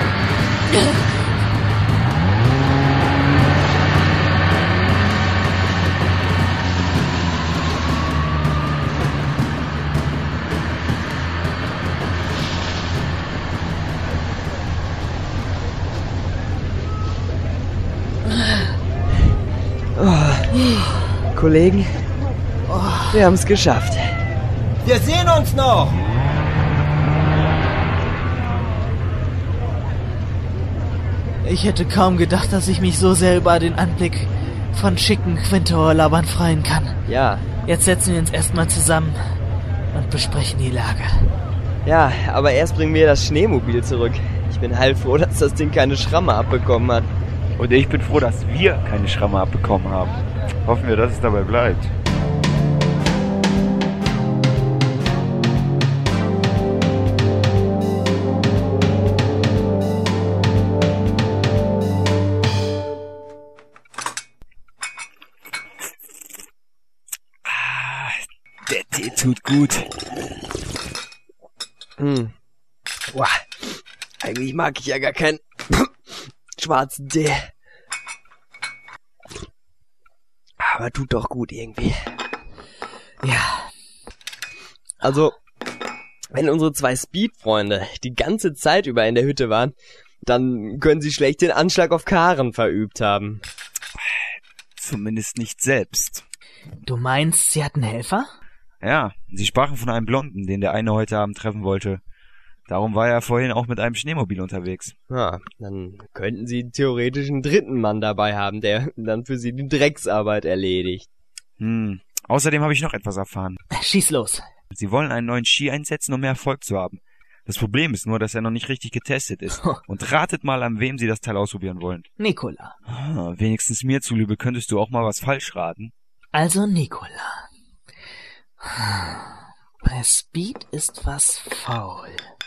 Oh. Kollegen, wir haben es geschafft. Wir sehen uns noch! Ich hätte kaum gedacht, dass ich mich so sehr über den Anblick von schicken Quinto-Urlaubern freuen kann. Ja. Jetzt setzen wir uns erstmal zusammen und besprechen die Lage. Ja, aber erst bringen wir das Schneemobil zurück. Ich bin heilfroh, dass das Ding keine Schramme abbekommen hat. Und ich bin froh, dass wir keine Schramme abbekommen haben. Hoffen wir, dass es dabei bleibt. Der Tee tut gut. Boah, eigentlich mag ich ja gar keinen schwarzen Tee. Aber tut doch gut irgendwie. Ja. Also, wenn unsere zwei Speed-Freunde die ganze Zeit über in der Hütte waren, dann können sie schlecht den Anschlag auf Karen verübt haben. Zumindest nicht selbst. Du meinst, sie hatten Helfer? Ja, sie sprachen von einem Blonden, den der eine heute Abend treffen wollte. Darum war er vorhin auch mit einem Schneemobil unterwegs. Ja, dann könnten sie theoretisch einen dritten Mann dabei haben, der dann für sie die Drecksarbeit erledigt. Außerdem habe ich noch etwas erfahren. Schieß los. Sie wollen einen neuen Ski einsetzen, um mehr Erfolg zu haben. Das Problem ist nur, dass er noch nicht richtig getestet ist. Und ratet mal, an wem sie das Teil ausprobieren wollen. Nikola. Wenigstens mir zuliebe könntest du auch mal was falsch raten. Also Nikola. Bei Speed ist was faul.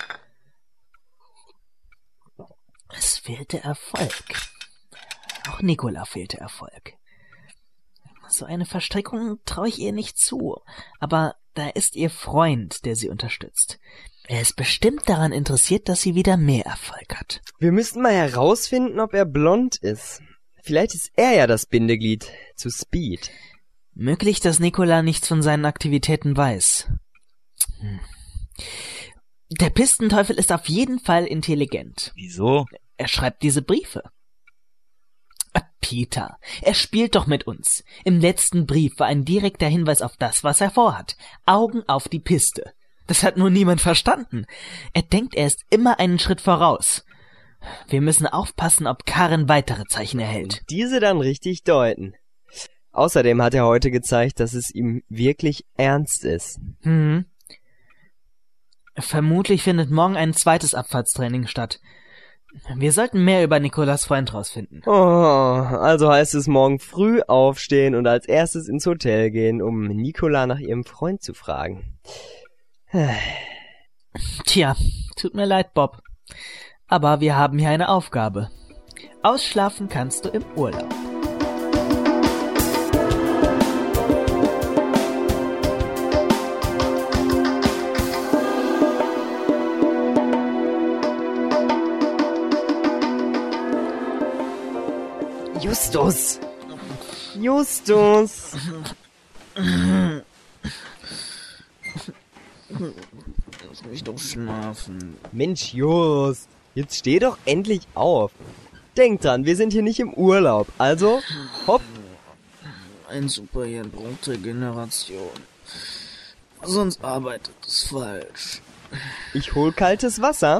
Es fehlte Erfolg. Auch Nikola fehlte Erfolg. So eine Verstrickung traue ich ihr nicht zu. Aber da ist ihr Freund, der sie unterstützt. Er ist bestimmt daran interessiert, dass sie wieder mehr Erfolg hat. Wir müssten mal herausfinden, ob er blond ist. Vielleicht ist er ja das Bindeglied zu Speed. Möglich, dass Nikola nichts von seinen Aktivitäten weiß. Der Pistenteufel ist auf jeden Fall intelligent. Wieso? Er schreibt diese Briefe. Peter, er spielt doch mit uns. Im letzten Brief war ein direkter Hinweis auf das, was er vorhat. Augen auf die Piste. Das hat nur niemand verstanden. Er denkt, er ist immer einen Schritt voraus. Wir müssen aufpassen, ob Karen weitere Zeichen erhält. Und diese dann richtig deuten. Außerdem hat er heute gezeigt, dass es ihm wirklich ernst ist. Vermutlich findet morgen ein zweites Abfahrtstraining statt. Wir sollten mehr über Nikolas Freund rausfinden. Oh, also heißt es morgen früh aufstehen und als erstes ins Hotel gehen, um Nikola nach ihrem Freund zu fragen. Tja, tut mir leid, Bob. Aber wir haben hier eine Aufgabe. Ausschlafen kannst du im Urlaub. Justus! Justus! Lass mich doch schlafen. Mensch, Just, jetzt steh doch endlich auf. Denk dran, wir sind hier nicht im Urlaub, also hopp. Ein Superheld braucht Regeneration. Sonst arbeitet es falsch. Ich hol kaltes Wasser.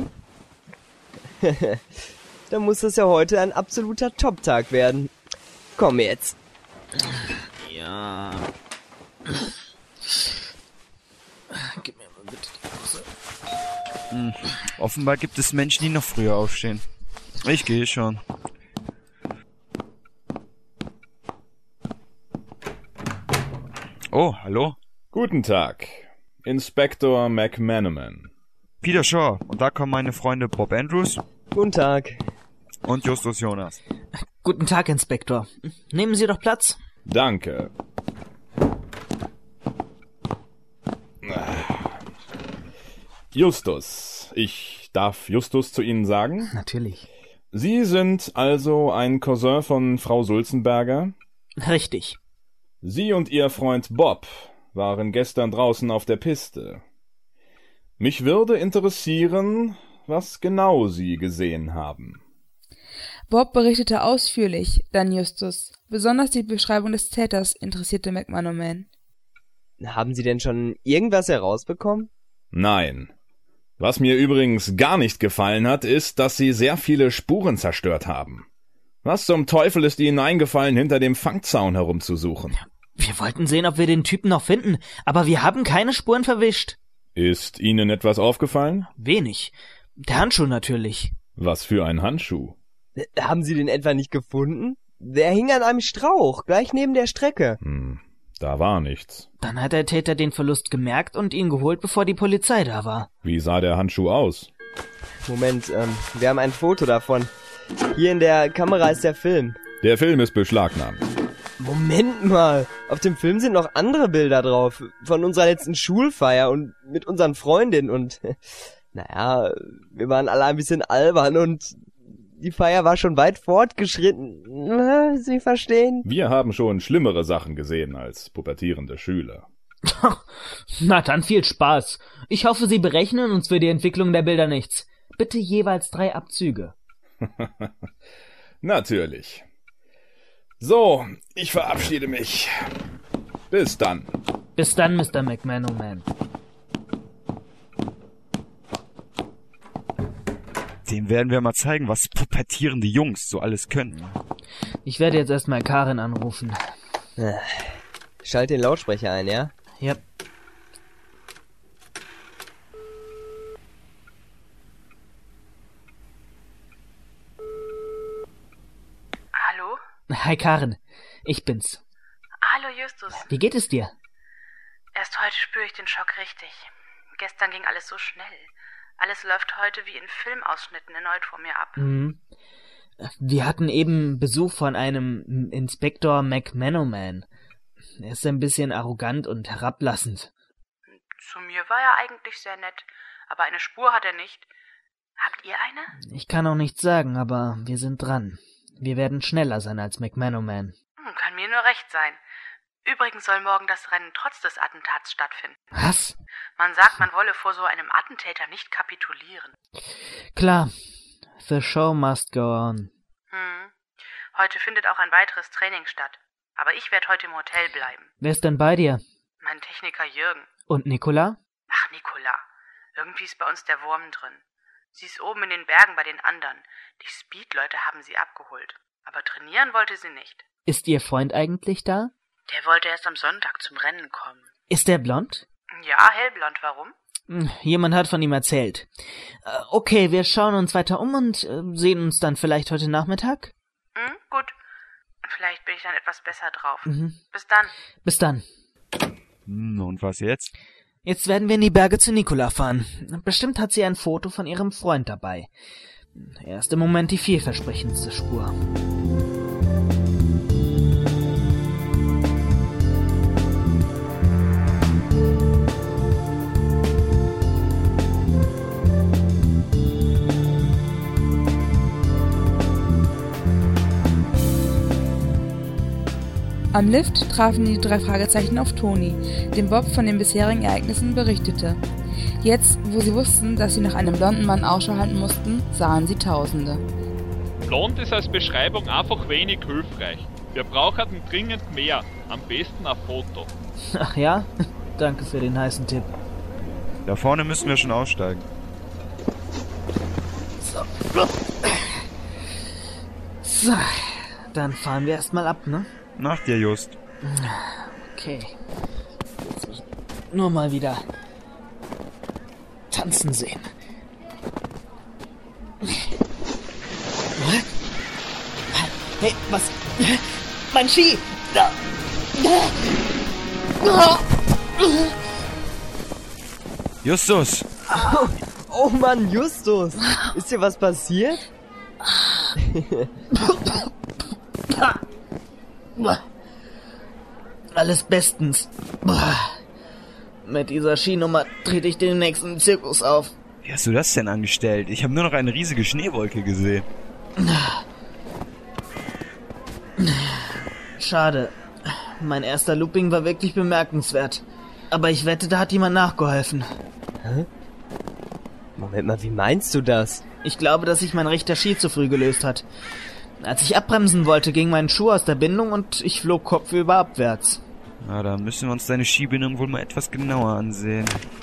Dann muss das ja heute ein absoluter Top-Tag werden. Komm jetzt. Ja. Gib mir mal bitte die Hose. Offenbar gibt es Menschen, die noch früher aufstehen. Ich gehe schon. Oh, hallo? Guten Tag. Inspektor McManaman. Peter Shaw. Und da kommen meine Freunde Bob Andrews. Guten Tag. Und Justus Jonas. Guten Tag, Inspektor. Nehmen Sie doch Platz. Danke. Justus. Ich darf Justus zu Ihnen sagen? Natürlich. Sie sind also ein Cousin von Frau Sulzenberger? Richtig. Sie und Ihr Freund Bob waren gestern draußen auf der Piste. Mich würde interessieren, was genau Sie gesehen haben. Bob berichtete ausführlich, dann Justus. Besonders die Beschreibung des Täters interessierte McManaman. Haben Sie denn schon irgendwas herausbekommen? Nein. Was mir übrigens gar nicht gefallen hat, ist, dass Sie sehr viele Spuren zerstört haben. Was zum Teufel ist Ihnen eingefallen, hinter dem Fangzaun herumzusuchen? Wir wollten sehen, ob wir den Typen noch finden, aber wir haben keine Spuren verwischt. Ist Ihnen etwas aufgefallen? Wenig. Der Handschuh natürlich. Was für ein Handschuh? Haben Sie den etwa nicht gefunden? Der hing an einem Strauch, gleich neben der Strecke. Da war nichts. Dann hat der Täter den Verlust gemerkt und ihn geholt, bevor die Polizei da war. Wie sah der Handschuh aus? Moment, wir haben ein Foto davon. Hier in der Kamera ist der Film. Der Film ist beschlagnahmt. Moment mal, auf dem Film sind noch andere Bilder drauf. Von unserer letzten Schulfeier und mit unseren Freundinnen und... Naja, wir waren alle ein bisschen albern und... Die Feier war schon weit fortgeschritten. Sie verstehen? Wir haben schon schlimmere Sachen gesehen als pubertierende Schüler. Na dann viel Spaß. Ich hoffe, Sie berechnen uns für die Entwicklung der Bilder nichts. Bitte jeweils 3 Abzüge. Natürlich. So, ich verabschiede mich. Bis dann. Bis dann, Mr. McManaman. Dem werden wir mal zeigen, was pubertierende Jungs so alles können. Ich werde jetzt erstmal Karen anrufen. Schalt den Lautsprecher ein, ja? Ja. Hallo? Hi Karen, ich bin's. Hallo Justus. Wie geht es dir? Erst heute spüre ich den Schock richtig. Gestern ging alles so schnell. Alles läuft heute wie in Filmausschnitten erneut vor mir ab. Wir hatten eben Besuch von einem Inspektor McManaman. Er ist ein bisschen arrogant und herablassend. Zu mir war er eigentlich sehr nett, aber eine Spur hat er nicht. Habt ihr eine? Ich kann auch nichts sagen, aber wir sind dran. Wir werden schneller sein als McManaman. Kann mir nur recht sein. Übrigens soll morgen das Rennen trotz des Attentats stattfinden. Was? Man sagt, man wolle vor so einem Attentäter nicht kapitulieren. Klar. The show must go on. Heute findet auch ein weiteres Training statt. Aber ich werde heute im Hotel bleiben. Wer ist denn bei dir? Mein Techniker Jürgen. Und Nicola? Ach, Nicola. Irgendwie ist bei uns der Wurm drin. Sie ist oben in den Bergen bei den anderen. Die Speed-Leute haben sie abgeholt. Aber trainieren wollte sie nicht. Ist Ihr Freund eigentlich da? Der wollte erst am Sonntag zum Rennen kommen. Ist der blond? Ja, hellblond. Warum? Jemand hat von ihm erzählt. Okay, wir schauen uns weiter um und sehen uns dann vielleicht heute Nachmittag? Gut. Vielleicht bin ich dann etwas besser drauf. Bis dann. Bis dann. Und was jetzt? Jetzt werden wir in die Berge zu Nicola fahren. Bestimmt hat sie ein Foto von ihrem Freund dabei. Er ist im Moment die vielversprechendste Spur. Am Lift trafen die 3 Fragezeichen auf Toni, dem Bob von den bisherigen Ereignissen berichtete. Jetzt, wo sie wussten, dass sie nach einem blonden Mann Ausschau halten mussten, sahen sie Tausende. Blond ist als Beschreibung einfach wenig hilfreich. Wir brauchen dringend mehr, am besten ein Foto. Ach ja? Danke für den heißen Tipp. Da vorne müssen wir schon aussteigen. So, dann fahren wir erstmal ab, ne? Nach dir, Just. Okay. Jetzt muss ich nur mal wieder tanzen sehen. Hey, was? Mein Ski! Da! Justus! Oh Mann, Justus! Ist dir was passiert? Alles bestens. Mit dieser Skinummer trete ich den nächsten Zirkus auf. Wie hast du das denn angestellt? Ich habe nur noch eine riesige Schneewolke gesehen. Schade. Mein erster Looping war wirklich bemerkenswert. Aber ich wette, da hat jemand nachgeholfen. Hä? Moment mal, wie meinst du das? Ich glaube, dass sich mein rechter Ski zu früh gelöst hat. Als ich abbremsen wollte, ging mein Schuh aus der Bindung und ich flog kopfüber abwärts. Na, da müssen wir uns deine Skibindung wohl mal etwas genauer ansehen.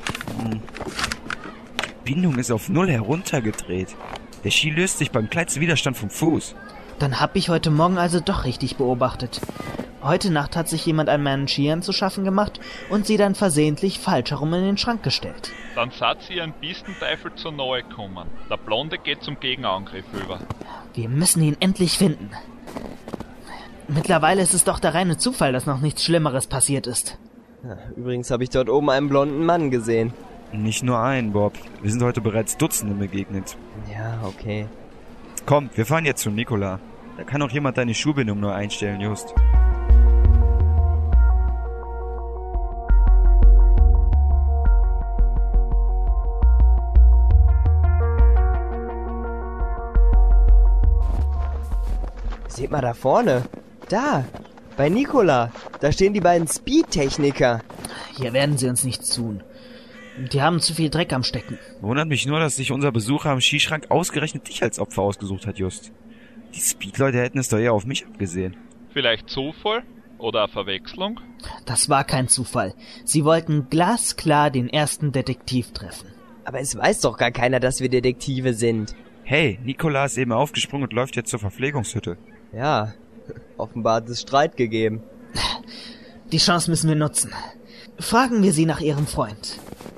Die Bindung ist auf 0 heruntergedreht. Der Ski löst sich beim kleinsten Widerstand vom Fuß. Dann hab ich heute Morgen also doch richtig beobachtet. Heute Nacht hat sich jemand an meinen Skiern zu schaffen gemacht und sie dann versehentlich falsch herum in den Schrank gestellt. Dann seid ihr ein Pistenteufel zu nahe gekommen. Der Blonde geht zum Gegenangriff über. Wir müssen ihn endlich finden. Mittlerweile ist es doch der reine Zufall, dass noch nichts Schlimmeres passiert ist. Ja, übrigens habe ich dort oben einen blonden Mann gesehen. Nicht nur einen, Bob. Wir sind heute bereits Dutzenden begegnet. Ja, okay. Komm, wir fahren jetzt zu Nicola. Da kann auch jemand deine Schuhbindung neu einstellen, Just. Seht mal da vorne. Da, bei Nicola. Da stehen die beiden Speed-Techniker. Hier werden sie uns nichts tun. Die haben zu viel Dreck am Stecken. Wundert mich nur, dass sich unser Besucher am Skischrank ausgerechnet dich als Opfer ausgesucht hat, Just. Die Speed-Leute hätten es doch eher auf mich abgesehen. Vielleicht Zufall? Oder eine Verwechslung? Das war kein Zufall. Sie wollten glasklar den ersten Detektiv treffen. Aber es weiß doch gar keiner, dass wir Detektive sind. Hey, Nicola ist eben aufgesprungen und läuft jetzt zur Verpflegungshütte. Ja, offenbar hat es Streit gegeben. Die Chance müssen wir nutzen. Fragen wir sie nach ihrem Freund.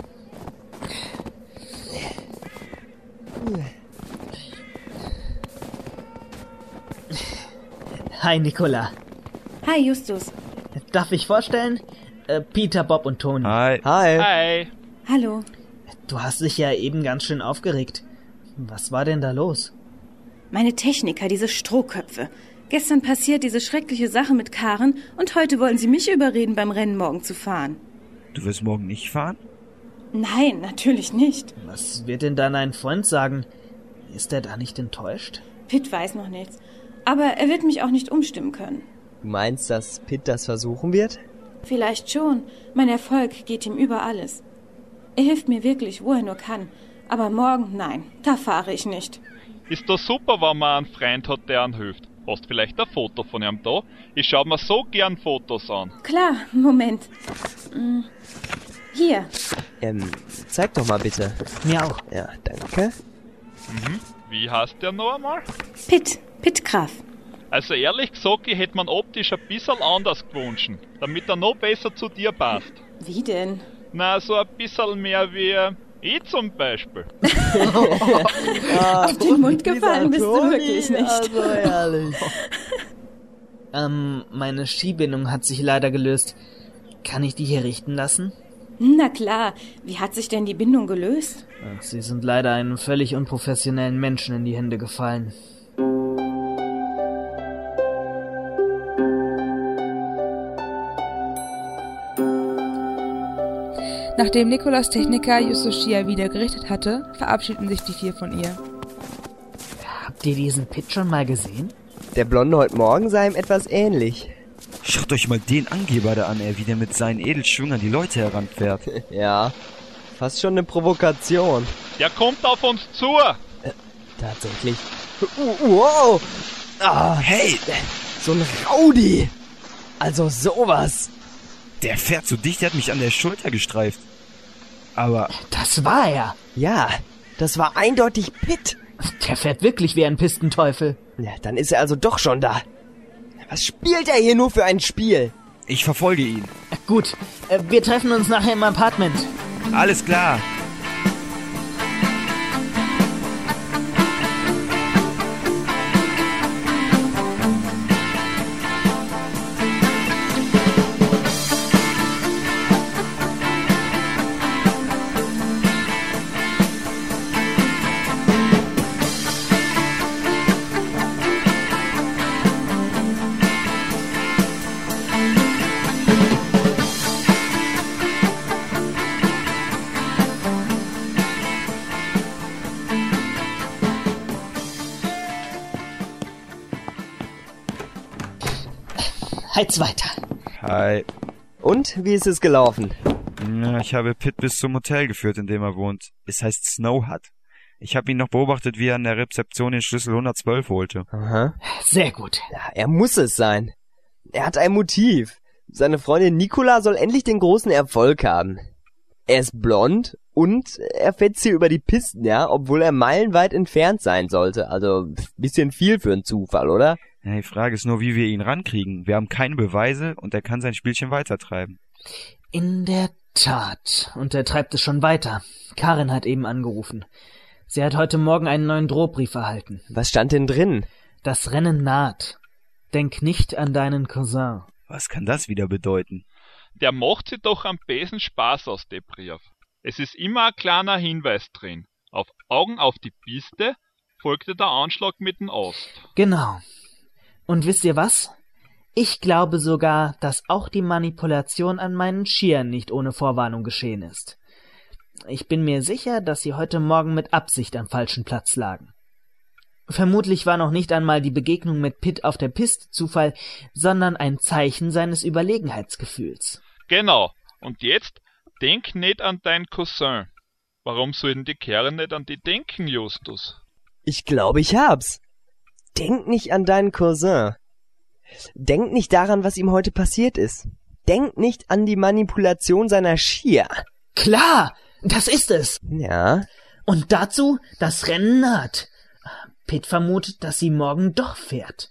Hi, Nicola. Hi, Justus. Darf ich vorstellen? Peter, Bob und Toni. Hi. Hi. Hi. Hallo. Du hast dich ja eben ganz schön aufgeregt. Was war denn da los? Meine Techniker, diese Strohköpfe. Gestern passiert diese schreckliche Sache mit Karen und heute wollen sie mich überreden, beim Rennen morgen zu fahren. Du wirst morgen nicht fahren? Nein, natürlich nicht. Was wird denn dann ein Freund sagen? Ist er da nicht enttäuscht? Pitt weiß noch nichts. Aber er wird mich auch nicht umstimmen können. Du meinst, dass Pitt das versuchen wird? Vielleicht schon. Mein Erfolg geht ihm über alles. Er hilft mir wirklich, wo er nur kann. Aber morgen, nein, da fahre ich nicht. Ist doch super, wenn man einen Freund hat, der einen hilft. Hast vielleicht ein Foto von ihm da? Ich schau mir so gern Fotos an. Klar, Moment. Hier. Zeig doch mal bitte. Mir auch. Ja, danke. Wie heißt der noch einmal? Pitt Graf. Also ehrlich gesagt, ich hätte man optisch ein bisschen anders gewünscht, damit er noch besser zu dir passt. Wie denn? Na, so ein bisschen mehr wie ich zum Beispiel. Auf den Mund gefallen bist du wirklich nicht. Also ehrlich. Meine Skibindung hat sich leider gelöst. Kann ich die hier richten lassen? Na klar. Wie hat sich denn die Bindung gelöst? Sie sind leider einem völlig unprofessionellen Menschen in die Hände gefallen. Nachdem Nikolas Techniker Yusushia wieder gerichtet hatte, verabschiedeten sich die 4 von ihr. Habt ihr diesen Pitt schon mal gesehen? Der Blonde heute Morgen sah ihm etwas ähnlich. Schaut euch mal den Angeber da an, wie der mit seinen Edelschwingern die Leute heranfährt. Ja, fast schon eine Provokation. Der kommt auf uns zu. Tatsächlich. Wow. Hey, so ein Rowdy. Also sowas. Der fährt so dicht, der hat mich an der Schulter gestreift. Aber... Das war er. Ja, das war eindeutig Pitt. Der fährt wirklich wie ein Pistenteufel. Ja, dann ist er also doch schon da. Was spielt er hier nur für ein Spiel? Ich verfolge ihn. Gut, wir treffen uns nachher im Apartment. Alles klar. Heiz weiter. Hi. Und, wie ist es gelaufen? Ja, ich habe Pitt bis zum Hotel geführt, in dem er wohnt. Es heißt Snow Hut. Ich habe ihn noch beobachtet, wie er an der Rezeption den Schlüssel 112 holte. Aha. Sehr gut. Ja, er muss es sein. Er hat ein Motiv. Seine Freundin Nicola soll endlich den großen Erfolg haben. Er ist blond und er fetzt hier über die Pisten, ja, obwohl er meilenweit entfernt sein sollte. Also, bisschen viel für einen Zufall, oder? Ja, die Frage ist nur, wie wir ihn rankriegen. Wir haben keine Beweise und er kann sein Spielchen weitertreiben. In der Tat. Und er treibt es schon weiter. Karin hat eben angerufen. Sie hat heute Morgen einen neuen Drohbrief erhalten. Was stand denn drin? Das Rennen naht. Denk nicht an deinen Cousin. Was kann das wieder bedeuten? Der macht sich doch am besten Spaß aus dem Brief. Es ist immer ein kleiner Hinweis drin. Auf Augen auf die Piste folgte der Anschlag mitten Ost. Genau. Und wisst ihr was? Ich glaube sogar, dass auch die Manipulation an meinen Skiern nicht ohne Vorwarnung geschehen ist. Ich bin mir sicher, dass sie heute Morgen mit Absicht am falschen Platz lagen. Vermutlich war noch nicht einmal die Begegnung mit Pitt auf der Piste Zufall, sondern ein Zeichen seines Überlegenheitsgefühls. Genau. Und jetzt denk nicht an deinen Cousin. Warum sollten die Kerle nicht an die denken, Justus? Ich glaube, ich hab's. Denk nicht an deinen Cousin. Denk nicht daran, was ihm heute passiert ist. Denk nicht an die Manipulation seiner Skier. Klar, das ist es. Ja. Und dazu, das Rennen naht. Pitt vermutet, dass sie morgen doch fährt.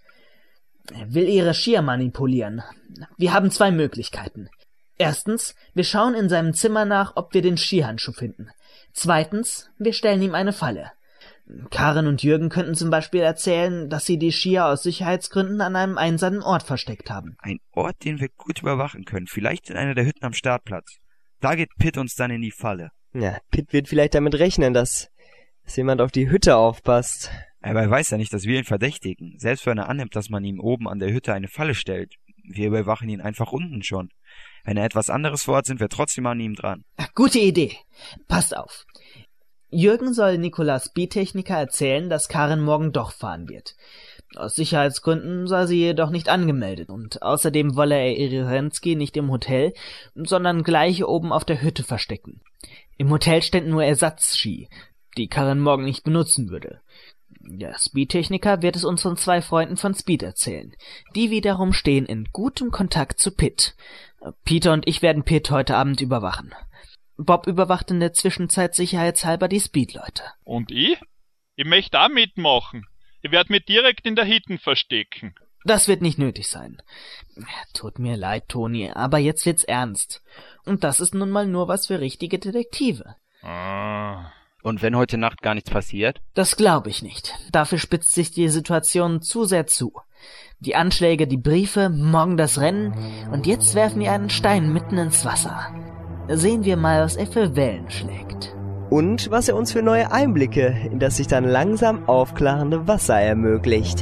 Er will ihre Skier manipulieren. Wir haben 2 Möglichkeiten. Erstens, wir schauen in seinem Zimmer nach, ob wir den Skihandschuh finden. Zweitens, wir stellen ihm eine Falle. Karin und Jürgen könnten zum Beispiel erzählen, dass sie die Skier aus Sicherheitsgründen an einem einsamen Ort versteckt haben. Ein Ort, den wir gut überwachen können. Vielleicht in einer der Hütten am Startplatz. Da geht Pitt uns dann in die Falle. Ja, Pitt wird vielleicht damit rechnen, dass jemand auf die Hütte aufpasst. Aber er weiß ja nicht, dass wir ihn verdächtigen. Selbst wenn er annimmt, dass man ihm oben an der Hütte eine Falle stellt. Wir überwachen ihn einfach unten schon. Wenn er etwas anderes vorhat, sind wir trotzdem an ihm dran. Gute Idee. Passt auf. Jürgen soll Nikolas B-Techniker erzählen, dass Karin morgen doch fahren wird. Aus Sicherheitsgründen sei sie jedoch nicht angemeldet und außerdem wolle er ihre Renski nicht im Hotel, sondern gleich oben auf der Hütte verstecken. Im Hotel ständen nur Ersatzski, die Karin morgen nicht benutzen würde. Der Speedtechniker wird es unseren 2 Freunden von Speed erzählen. Die wiederum stehen in gutem Kontakt zu Pitt. Peter und ich werden Pitt heute Abend überwachen. Bob überwacht in der Zwischenzeit sicherheitshalber die Speed-Leute. Und ich? Ich möchte auch mitmachen. Ich werde mich direkt in der Hitten verstecken. Das wird nicht nötig sein. Tut mir leid, Toni, aber jetzt wird's ernst. Und das ist nun mal nur was für richtige Detektive. Ah. Und wenn heute Nacht gar nichts passiert? Das glaube ich nicht. Dafür spitzt sich die Situation zu sehr zu. Die Anschläge, die Briefe, morgen das Rennen und jetzt werfen wir einen Stein mitten ins Wasser. Sehen wir mal, was er für Wellen schlägt. Und was er uns für neue Einblicke in das sich dann langsam aufklarende Wasser ermöglicht.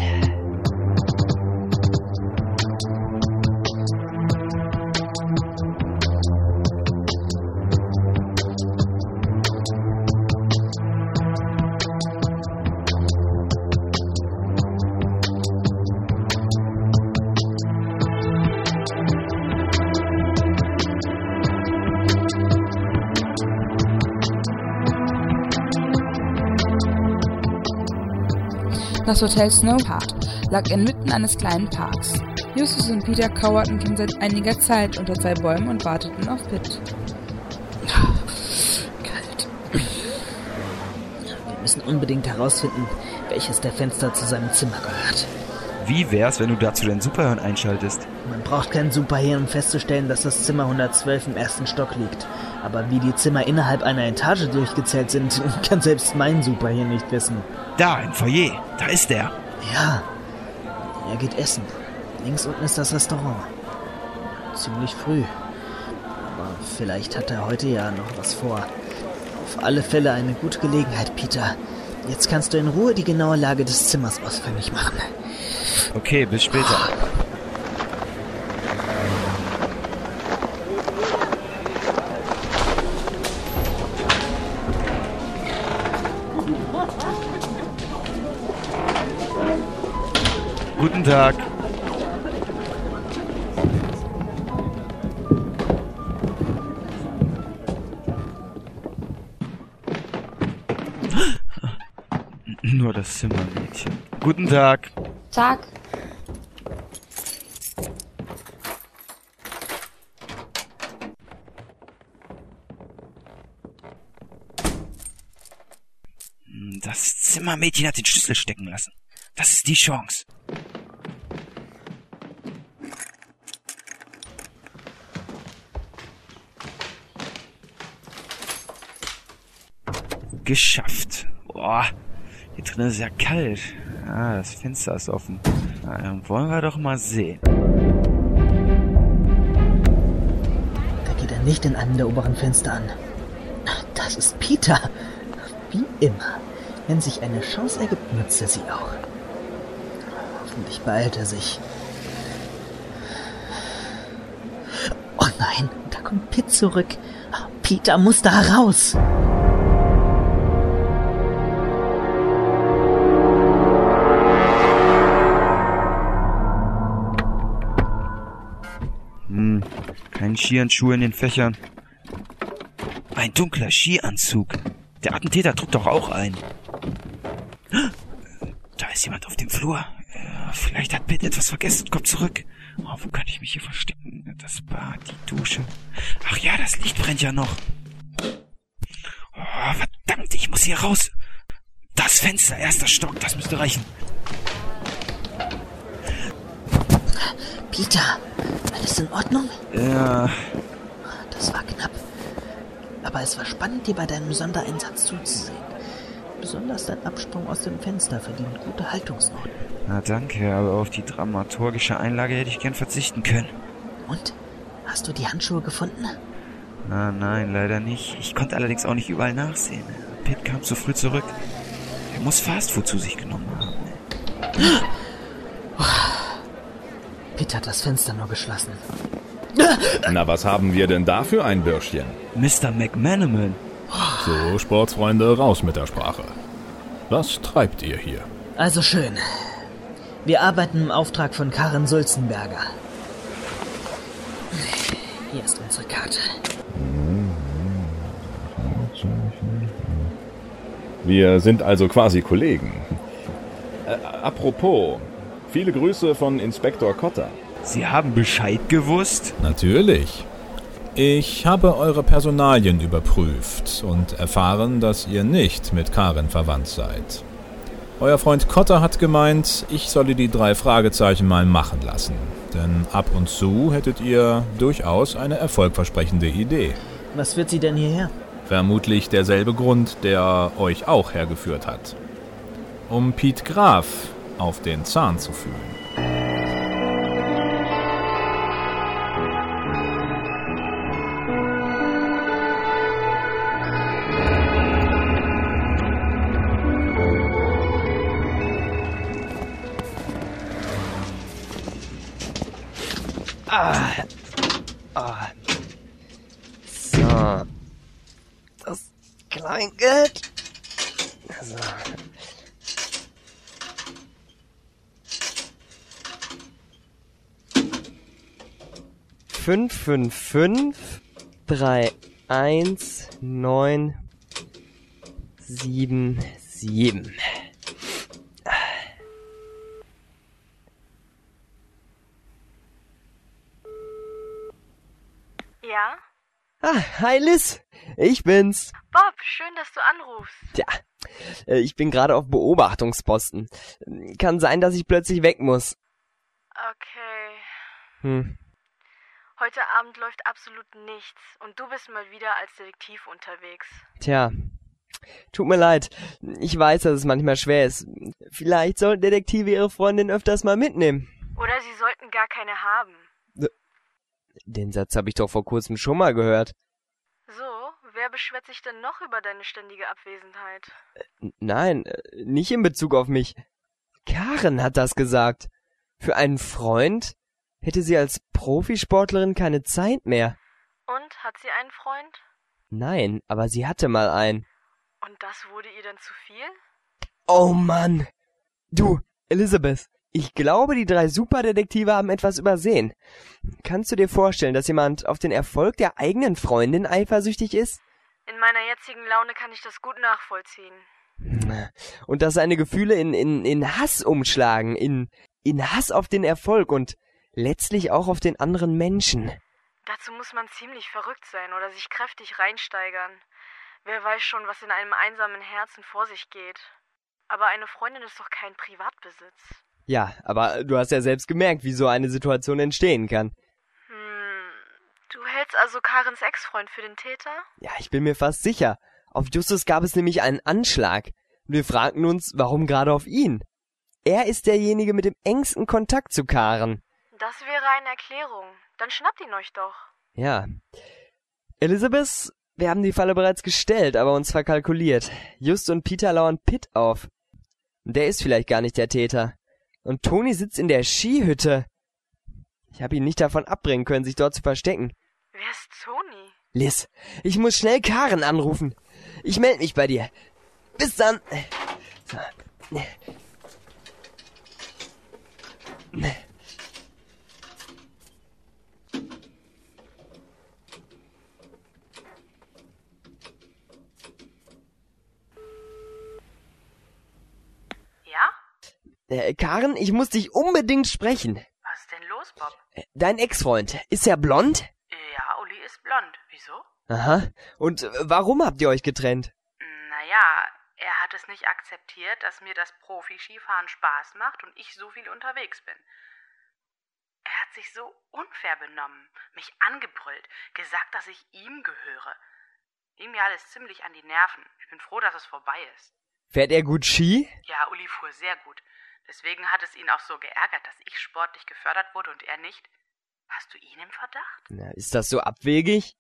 Das Hotel Snowheart lag inmitten eines kleinen Parks. Justus und Peter kauerten schon seit einiger Zeit unter 2 Bäumen und warteten auf Pitt. Kalt. Wir müssen unbedingt herausfinden, welches der Fenster zu seinem Zimmer gehört. Wie wär's, wenn du dazu dein Superhirn einschaltest? Man braucht kein Superhirn, um festzustellen, dass das Zimmer 112 im 1. Stock liegt. Aber wie die Zimmer innerhalb einer Etage durchgezählt sind, kann selbst mein Superhirn nicht wissen. Da, im Foyer. Da ist er. Ja, er geht essen. Links unten ist das Restaurant. Ziemlich früh. Aber vielleicht hat er heute ja noch was vor. Auf alle Fälle eine gute Gelegenheit, Peter. Jetzt kannst du in Ruhe die genaue Lage des Zimmers ausfindig machen. Okay, bis später. Guten Tag. Nur das Zimmermädchen. Guten Tag. Tag. Das Zimmermädchen hat den Schlüssel stecken lassen. Das ist die Chance. Geschafft. Boah, hier drin ist ja kalt. Ah, das Fenster ist offen. Na, dann wollen wir doch mal sehen. Da geht ein Licht in einem der oberen Fenster an. Das ist Peter. Wie immer. Wenn sich eine Chance ergibt, nutzt er sie auch. Hoffentlich beeilt er sich. Oh nein, da kommt Pitt zurück. Peter muss da raus. Kein Skihandschuh in den Fächern. Ein dunkler Skianzug. Der Attentäter trug doch auch ein. Da ist jemand auf dem Flur. Vielleicht hat Pitt etwas vergessen und kommt zurück. Oh, wo kann ich mich hier verstecken? Das Bad, die Dusche. Ach ja, das Licht brennt ja noch. Oh, verdammt, ich muss hier raus. Das Fenster, 1. Stock, das müsste reichen. Peter, alles in Ordnung? Ja. Das war knapp. Aber es war spannend, dir bei deinem Sondereinsatz zuzusehen. Besonders dein Absprung aus dem Fenster verdient gute Haltungsnoten. Na danke, aber auf die dramaturgische Einlage hätte ich gern verzichten können. Und? Hast du die Handschuhe gefunden? Nein, leider nicht. Ich konnte allerdings auch nicht überall nachsehen. Pitt kam zu früh zurück. Er muss Fastfood zu sich genommen haben. Pitt hat das Fenster nur geschlossen. Na, was haben wir denn da für ein Bürschchen? Mr. McManaman. So, Sportsfreunde, raus mit der Sprache. Was treibt ihr hier? Also schön. Wir arbeiten im Auftrag von Karen Sulzenberger. Hier ist unsere Karte. Wir sind also quasi Kollegen. Apropos, viele Grüße von Inspektor Cotter. Sie haben Bescheid gewusst? Natürlich. Ich habe eure Personalien überprüft und erfahren, dass ihr nicht mit Karen verwandt seid. Euer Freund Cotter hat gemeint, ich solle die 3 Fragezeichen mal machen lassen. Denn ab und zu hättet ihr durchaus eine erfolgversprechende Idee. Was führt Sie denn hierher? Vermutlich derselbe Grund, der euch auch hergeführt hat. Um Piet Graf auf den Zahn zu fühlen. So. Das Kleingeld. So. Fünf, 3, 1, 9, 7, 7. Ja? Hi Liz, ich bin's. Bob, schön, dass du anrufst. Tja, ich bin gerade auf Beobachtungsposten. Kann sein, dass ich plötzlich weg muss. Okay. Heute Abend läuft absolut nichts und du bist mal wieder als Detektiv unterwegs. Tja, tut mir leid. Ich weiß, dass es manchmal schwer ist. Vielleicht sollten Detektive ihre Freundin öfters mal mitnehmen. Oder sie sollten gar keine haben. Den Satz habe ich doch vor kurzem schon mal gehört. So, wer beschwert sich denn noch über deine ständige Abwesenheit? Nein, nicht in Bezug auf mich. Karen hat das gesagt. Für einen Freund hätte sie als Profisportlerin keine Zeit mehr. Und, hat sie einen Freund? Nein, aber sie hatte mal einen. Und das wurde ihr dann zu viel? Oh Mann! Du, Elizabeth, ich glaube, die 3 Superdetektive haben etwas übersehen. Kannst du dir vorstellen, dass jemand auf den Erfolg der eigenen Freundin eifersüchtig ist? In meiner jetzigen Laune kann ich das gut nachvollziehen. Und dass seine Gefühle in Hass umschlagen, in Hass auf den Erfolg und letztlich auch auf den anderen Menschen. Dazu muss man ziemlich verrückt sein oder sich kräftig reinsteigern. Wer weiß schon, was in einem einsamen Herzen vor sich geht. Aber eine Freundin ist doch kein Privatbesitz. Ja, aber du hast ja selbst gemerkt, wie so eine Situation entstehen kann. Du hältst also Karens Ex-Freund für den Täter? Ja, ich bin mir fast sicher. Auf Justus gab es nämlich einen Anschlag. Wir fragten uns, warum gerade auf ihn? Er ist derjenige mit dem engsten Kontakt zu Karen. Das wäre eine Erklärung. Dann schnappt ihn euch doch. Ja. Elizabeth, wir haben die Falle bereits gestellt, aber uns verkalkuliert. Just und Peter lauern Pitt auf. Der ist vielleicht gar nicht der Täter. Und Toni sitzt in der Skihütte. Ich habe ihn nicht davon abbringen können, sich dort zu verstecken. Wer ist Toni? Liz, ich muss schnell Karen anrufen. Ich melde mich bei dir. Bis dann. So. Karen, ich muss dich unbedingt sprechen. Was ist denn los, Bob? Dein Ex-Freund, ist er blond? Ja, Uli ist blond. Wieso? Aha. Und warum habt ihr euch getrennt? Naja, er hat es nicht akzeptiert, dass mir das Profi-Skifahren Spaß macht und ich so viel unterwegs bin. Er hat sich so unfair benommen, mich angebrüllt, gesagt, dass ich ihm gehöre. Ging mir alles ziemlich an die Nerven. Ich bin froh, dass es vorbei ist. Fährt er gut Ski? Ja, Uli fuhr sehr gut. Deswegen hat es ihn auch so geärgert, dass ich sportlich gefördert wurde und er nicht. Hast du ihn im Verdacht? Na, ist das so abwegig?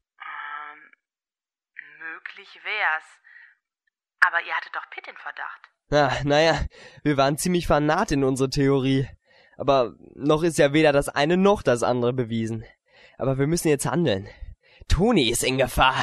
Möglich wär's. Aber ihr hattet doch Pitt in Verdacht. Naja, wir waren ziemlich fanat in unsere Theorie. Aber noch ist ja weder das eine noch das andere bewiesen. Aber wir müssen jetzt handeln. Toni ist in Gefahr.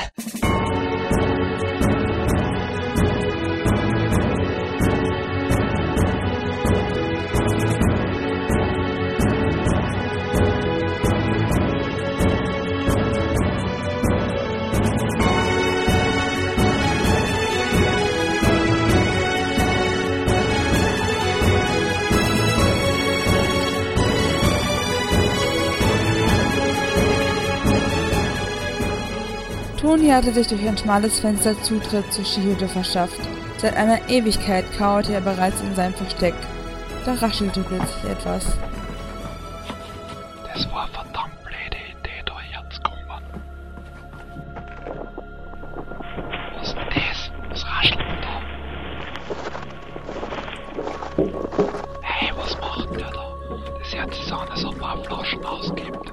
Uli hatte sich durch ein schmales Fenster Zutritt zur Skihütte verschafft. Seit einer Ewigkeit kauerte er bereits in seinem Versteck. Da raschelte plötzlich etwas. Das war eine verdammt blöde Idee, da herzukommen. Was ist denn das? Was raschelt denn da? Hey, was macht der da? Das hört sich so an, als ob er Flaschen ausgibt.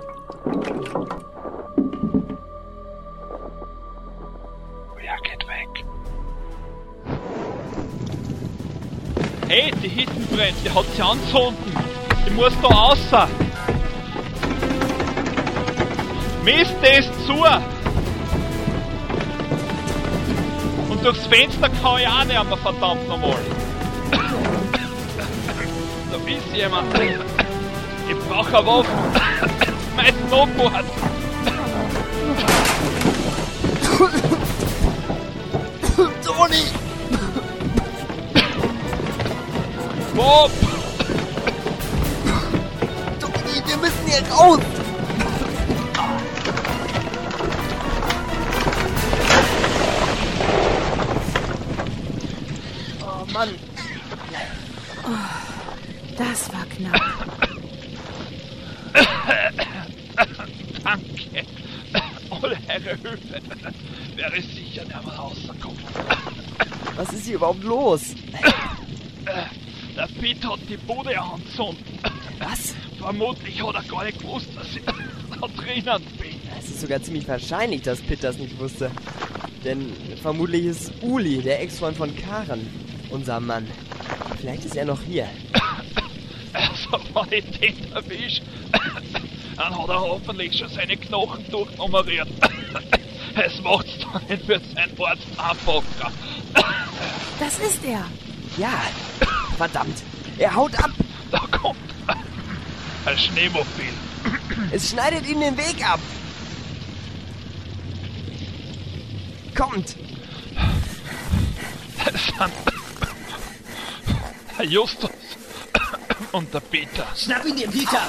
Wer geht weg? Hey, die Hitten brennt, die hat sie anzünden. Die muss da raus. Mist, der ist zu. Und durchs Fenster kann ich auch nicht mehr, verdammt nochmal. Da ist jemand. Ich brauche eine Waffe. Mein Snowboard. Toni! Bob! Toni, wir müssen hier raus! Oh Mann! Oh, das war knapp. Danke. Alle Herren Höfe. Wäre sicher nicht mehr rausgekommen. Was ist hier überhaupt los? Der Pete hat die Bude anzünden. Was? Vermutlich hat er gar nicht gewusst, dass ich da drinnen bin. Es ist sogar ziemlich wahrscheinlich, dass Pete das nicht wusste. Denn vermutlich ist Uli, der Ex-Freund von Karen, unser Mann. Vielleicht ist er noch hier. Also, wenn ich den erwische, dann hat er hoffentlich schon seine Knochen durchnummeriert. Es macht's doch nicht für sein Arzt einfacher. Das ist er. Ja, verdammt. Er haut ab. Da kommt ein Schneemobil. Es schneidet ihm den Weg ab. Kommt. Das sind der Justus und der Peter. Schnapp ihn dir, Peter!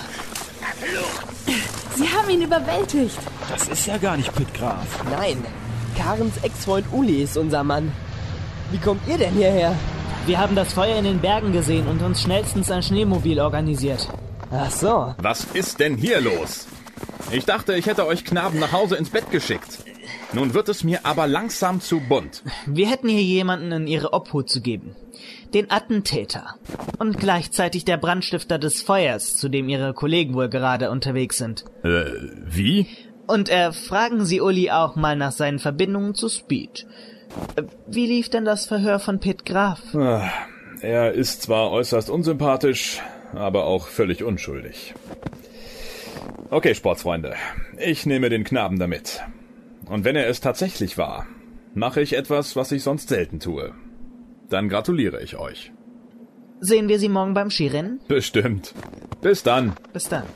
Sie haben ihn überwältigt. Das ist ja gar nicht Pit Graf. Nein, Karens Ex-Freund Uli ist unser Mann. Wie kommt ihr denn hierher? Wir haben das Feuer in den Bergen gesehen und uns schnellstens ein Schneemobil organisiert. Ach so. Was ist denn hier los? Ich dachte, ich hätte euch Knaben nach Hause ins Bett geschickt. Nun wird es mir aber langsam zu bunt. Wir hätten hier jemanden in ihre Obhut zu geben. Den Attentäter. Und gleichzeitig der Brandstifter des Feuers, zu dem ihre Kollegen wohl gerade unterwegs sind. Wie? Und fragen Sie Uli auch mal nach seinen Verbindungen zu Speed. Wie lief denn das Verhör von Pit Graf? Er ist zwar äußerst unsympathisch, aber auch völlig unschuldig. Okay, Sportsfreunde, ich nehme den Knaben damit. Und wenn er es tatsächlich war, mache ich etwas, was ich sonst selten tue. Dann gratuliere ich euch. Sehen wir Sie morgen beim Skirennen? Bestimmt. Bis dann. Bis dann.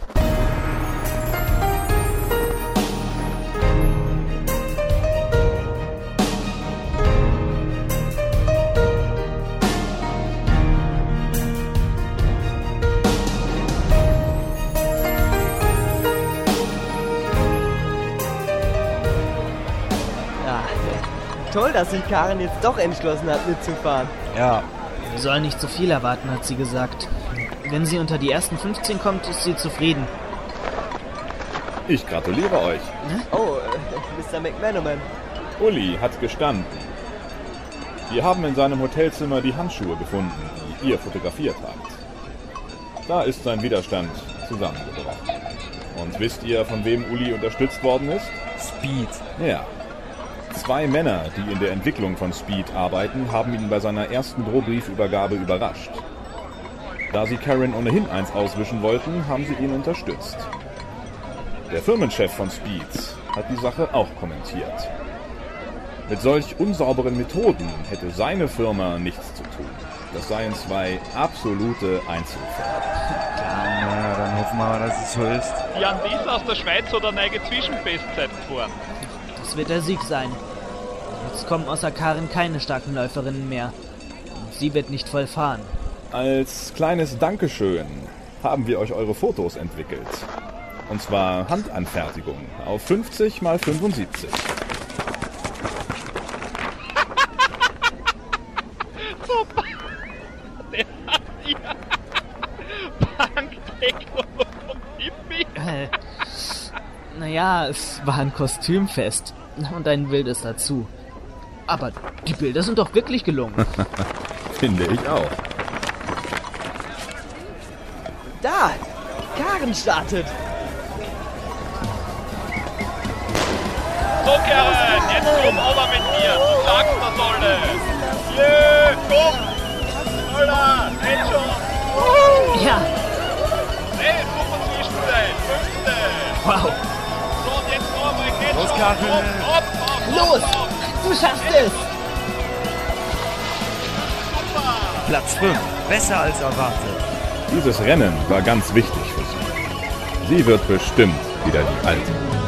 Toll, dass sich Karen jetzt doch entschlossen hat, mitzufahren. Ja. Wir sollen nicht zu viel erwarten, hat sie gesagt. Wenn sie unter die ersten 15 kommt, ist sie zufrieden. Ich gratuliere euch. Oh, Mr. McManaman. Uli hat gestanden. Wir haben in seinem Hotelzimmer die Handschuhe gefunden, die ihr fotografiert habt. Da ist sein Widerstand zusammengebrochen. Und wisst ihr, von wem Uli unterstützt worden ist? Speed. Ja. 2 Männer, die in der Entwicklung von Speed arbeiten, haben ihn bei seiner ersten Drohbriefübergabe überrascht. Da sie Karen ohnehin eins auswischen wollten, haben sie ihn unterstützt. Der Firmenchef von Speed hat die Sache auch kommentiert. Mit solch unsauberen Methoden hätte seine Firma nichts zu tun. Das seien 2 absolute Einzelfälle. Ja, dann hoffen wir mal, dass es so ist. Jan Dies aus der Schweiz oder eine Zwischenbestzeit gefahren. Das wird der Sieg sein. Jetzt kommen außer Karen keine starken Läuferinnen mehr. Und sie wird nicht voll fahren. Als kleines Dankeschön haben wir euch eure Fotos entwickelt. Und zwar Handanfertigung auf 50 x 75. Naja, es war ein Kostümfest. Und ein wildes dazu. Aber die Bilder sind doch wirklich gelungen. Finde ich auch. Da! Karen startet! So, Karen, jetzt komm over mit mir. Du sagst, was soll es? Yeah, komm! Holla, jetzt schon! Ja! Hey, super Zwischenzeit, 5. Wow! So, und jetzt noch einmal, geht Los, schon! Karen! Hopp, Los! Du schaffst es! Super! Platz 5. Besser als erwartet. Dieses Rennen war ganz wichtig für sie. Sie wird bestimmt wieder die Alte.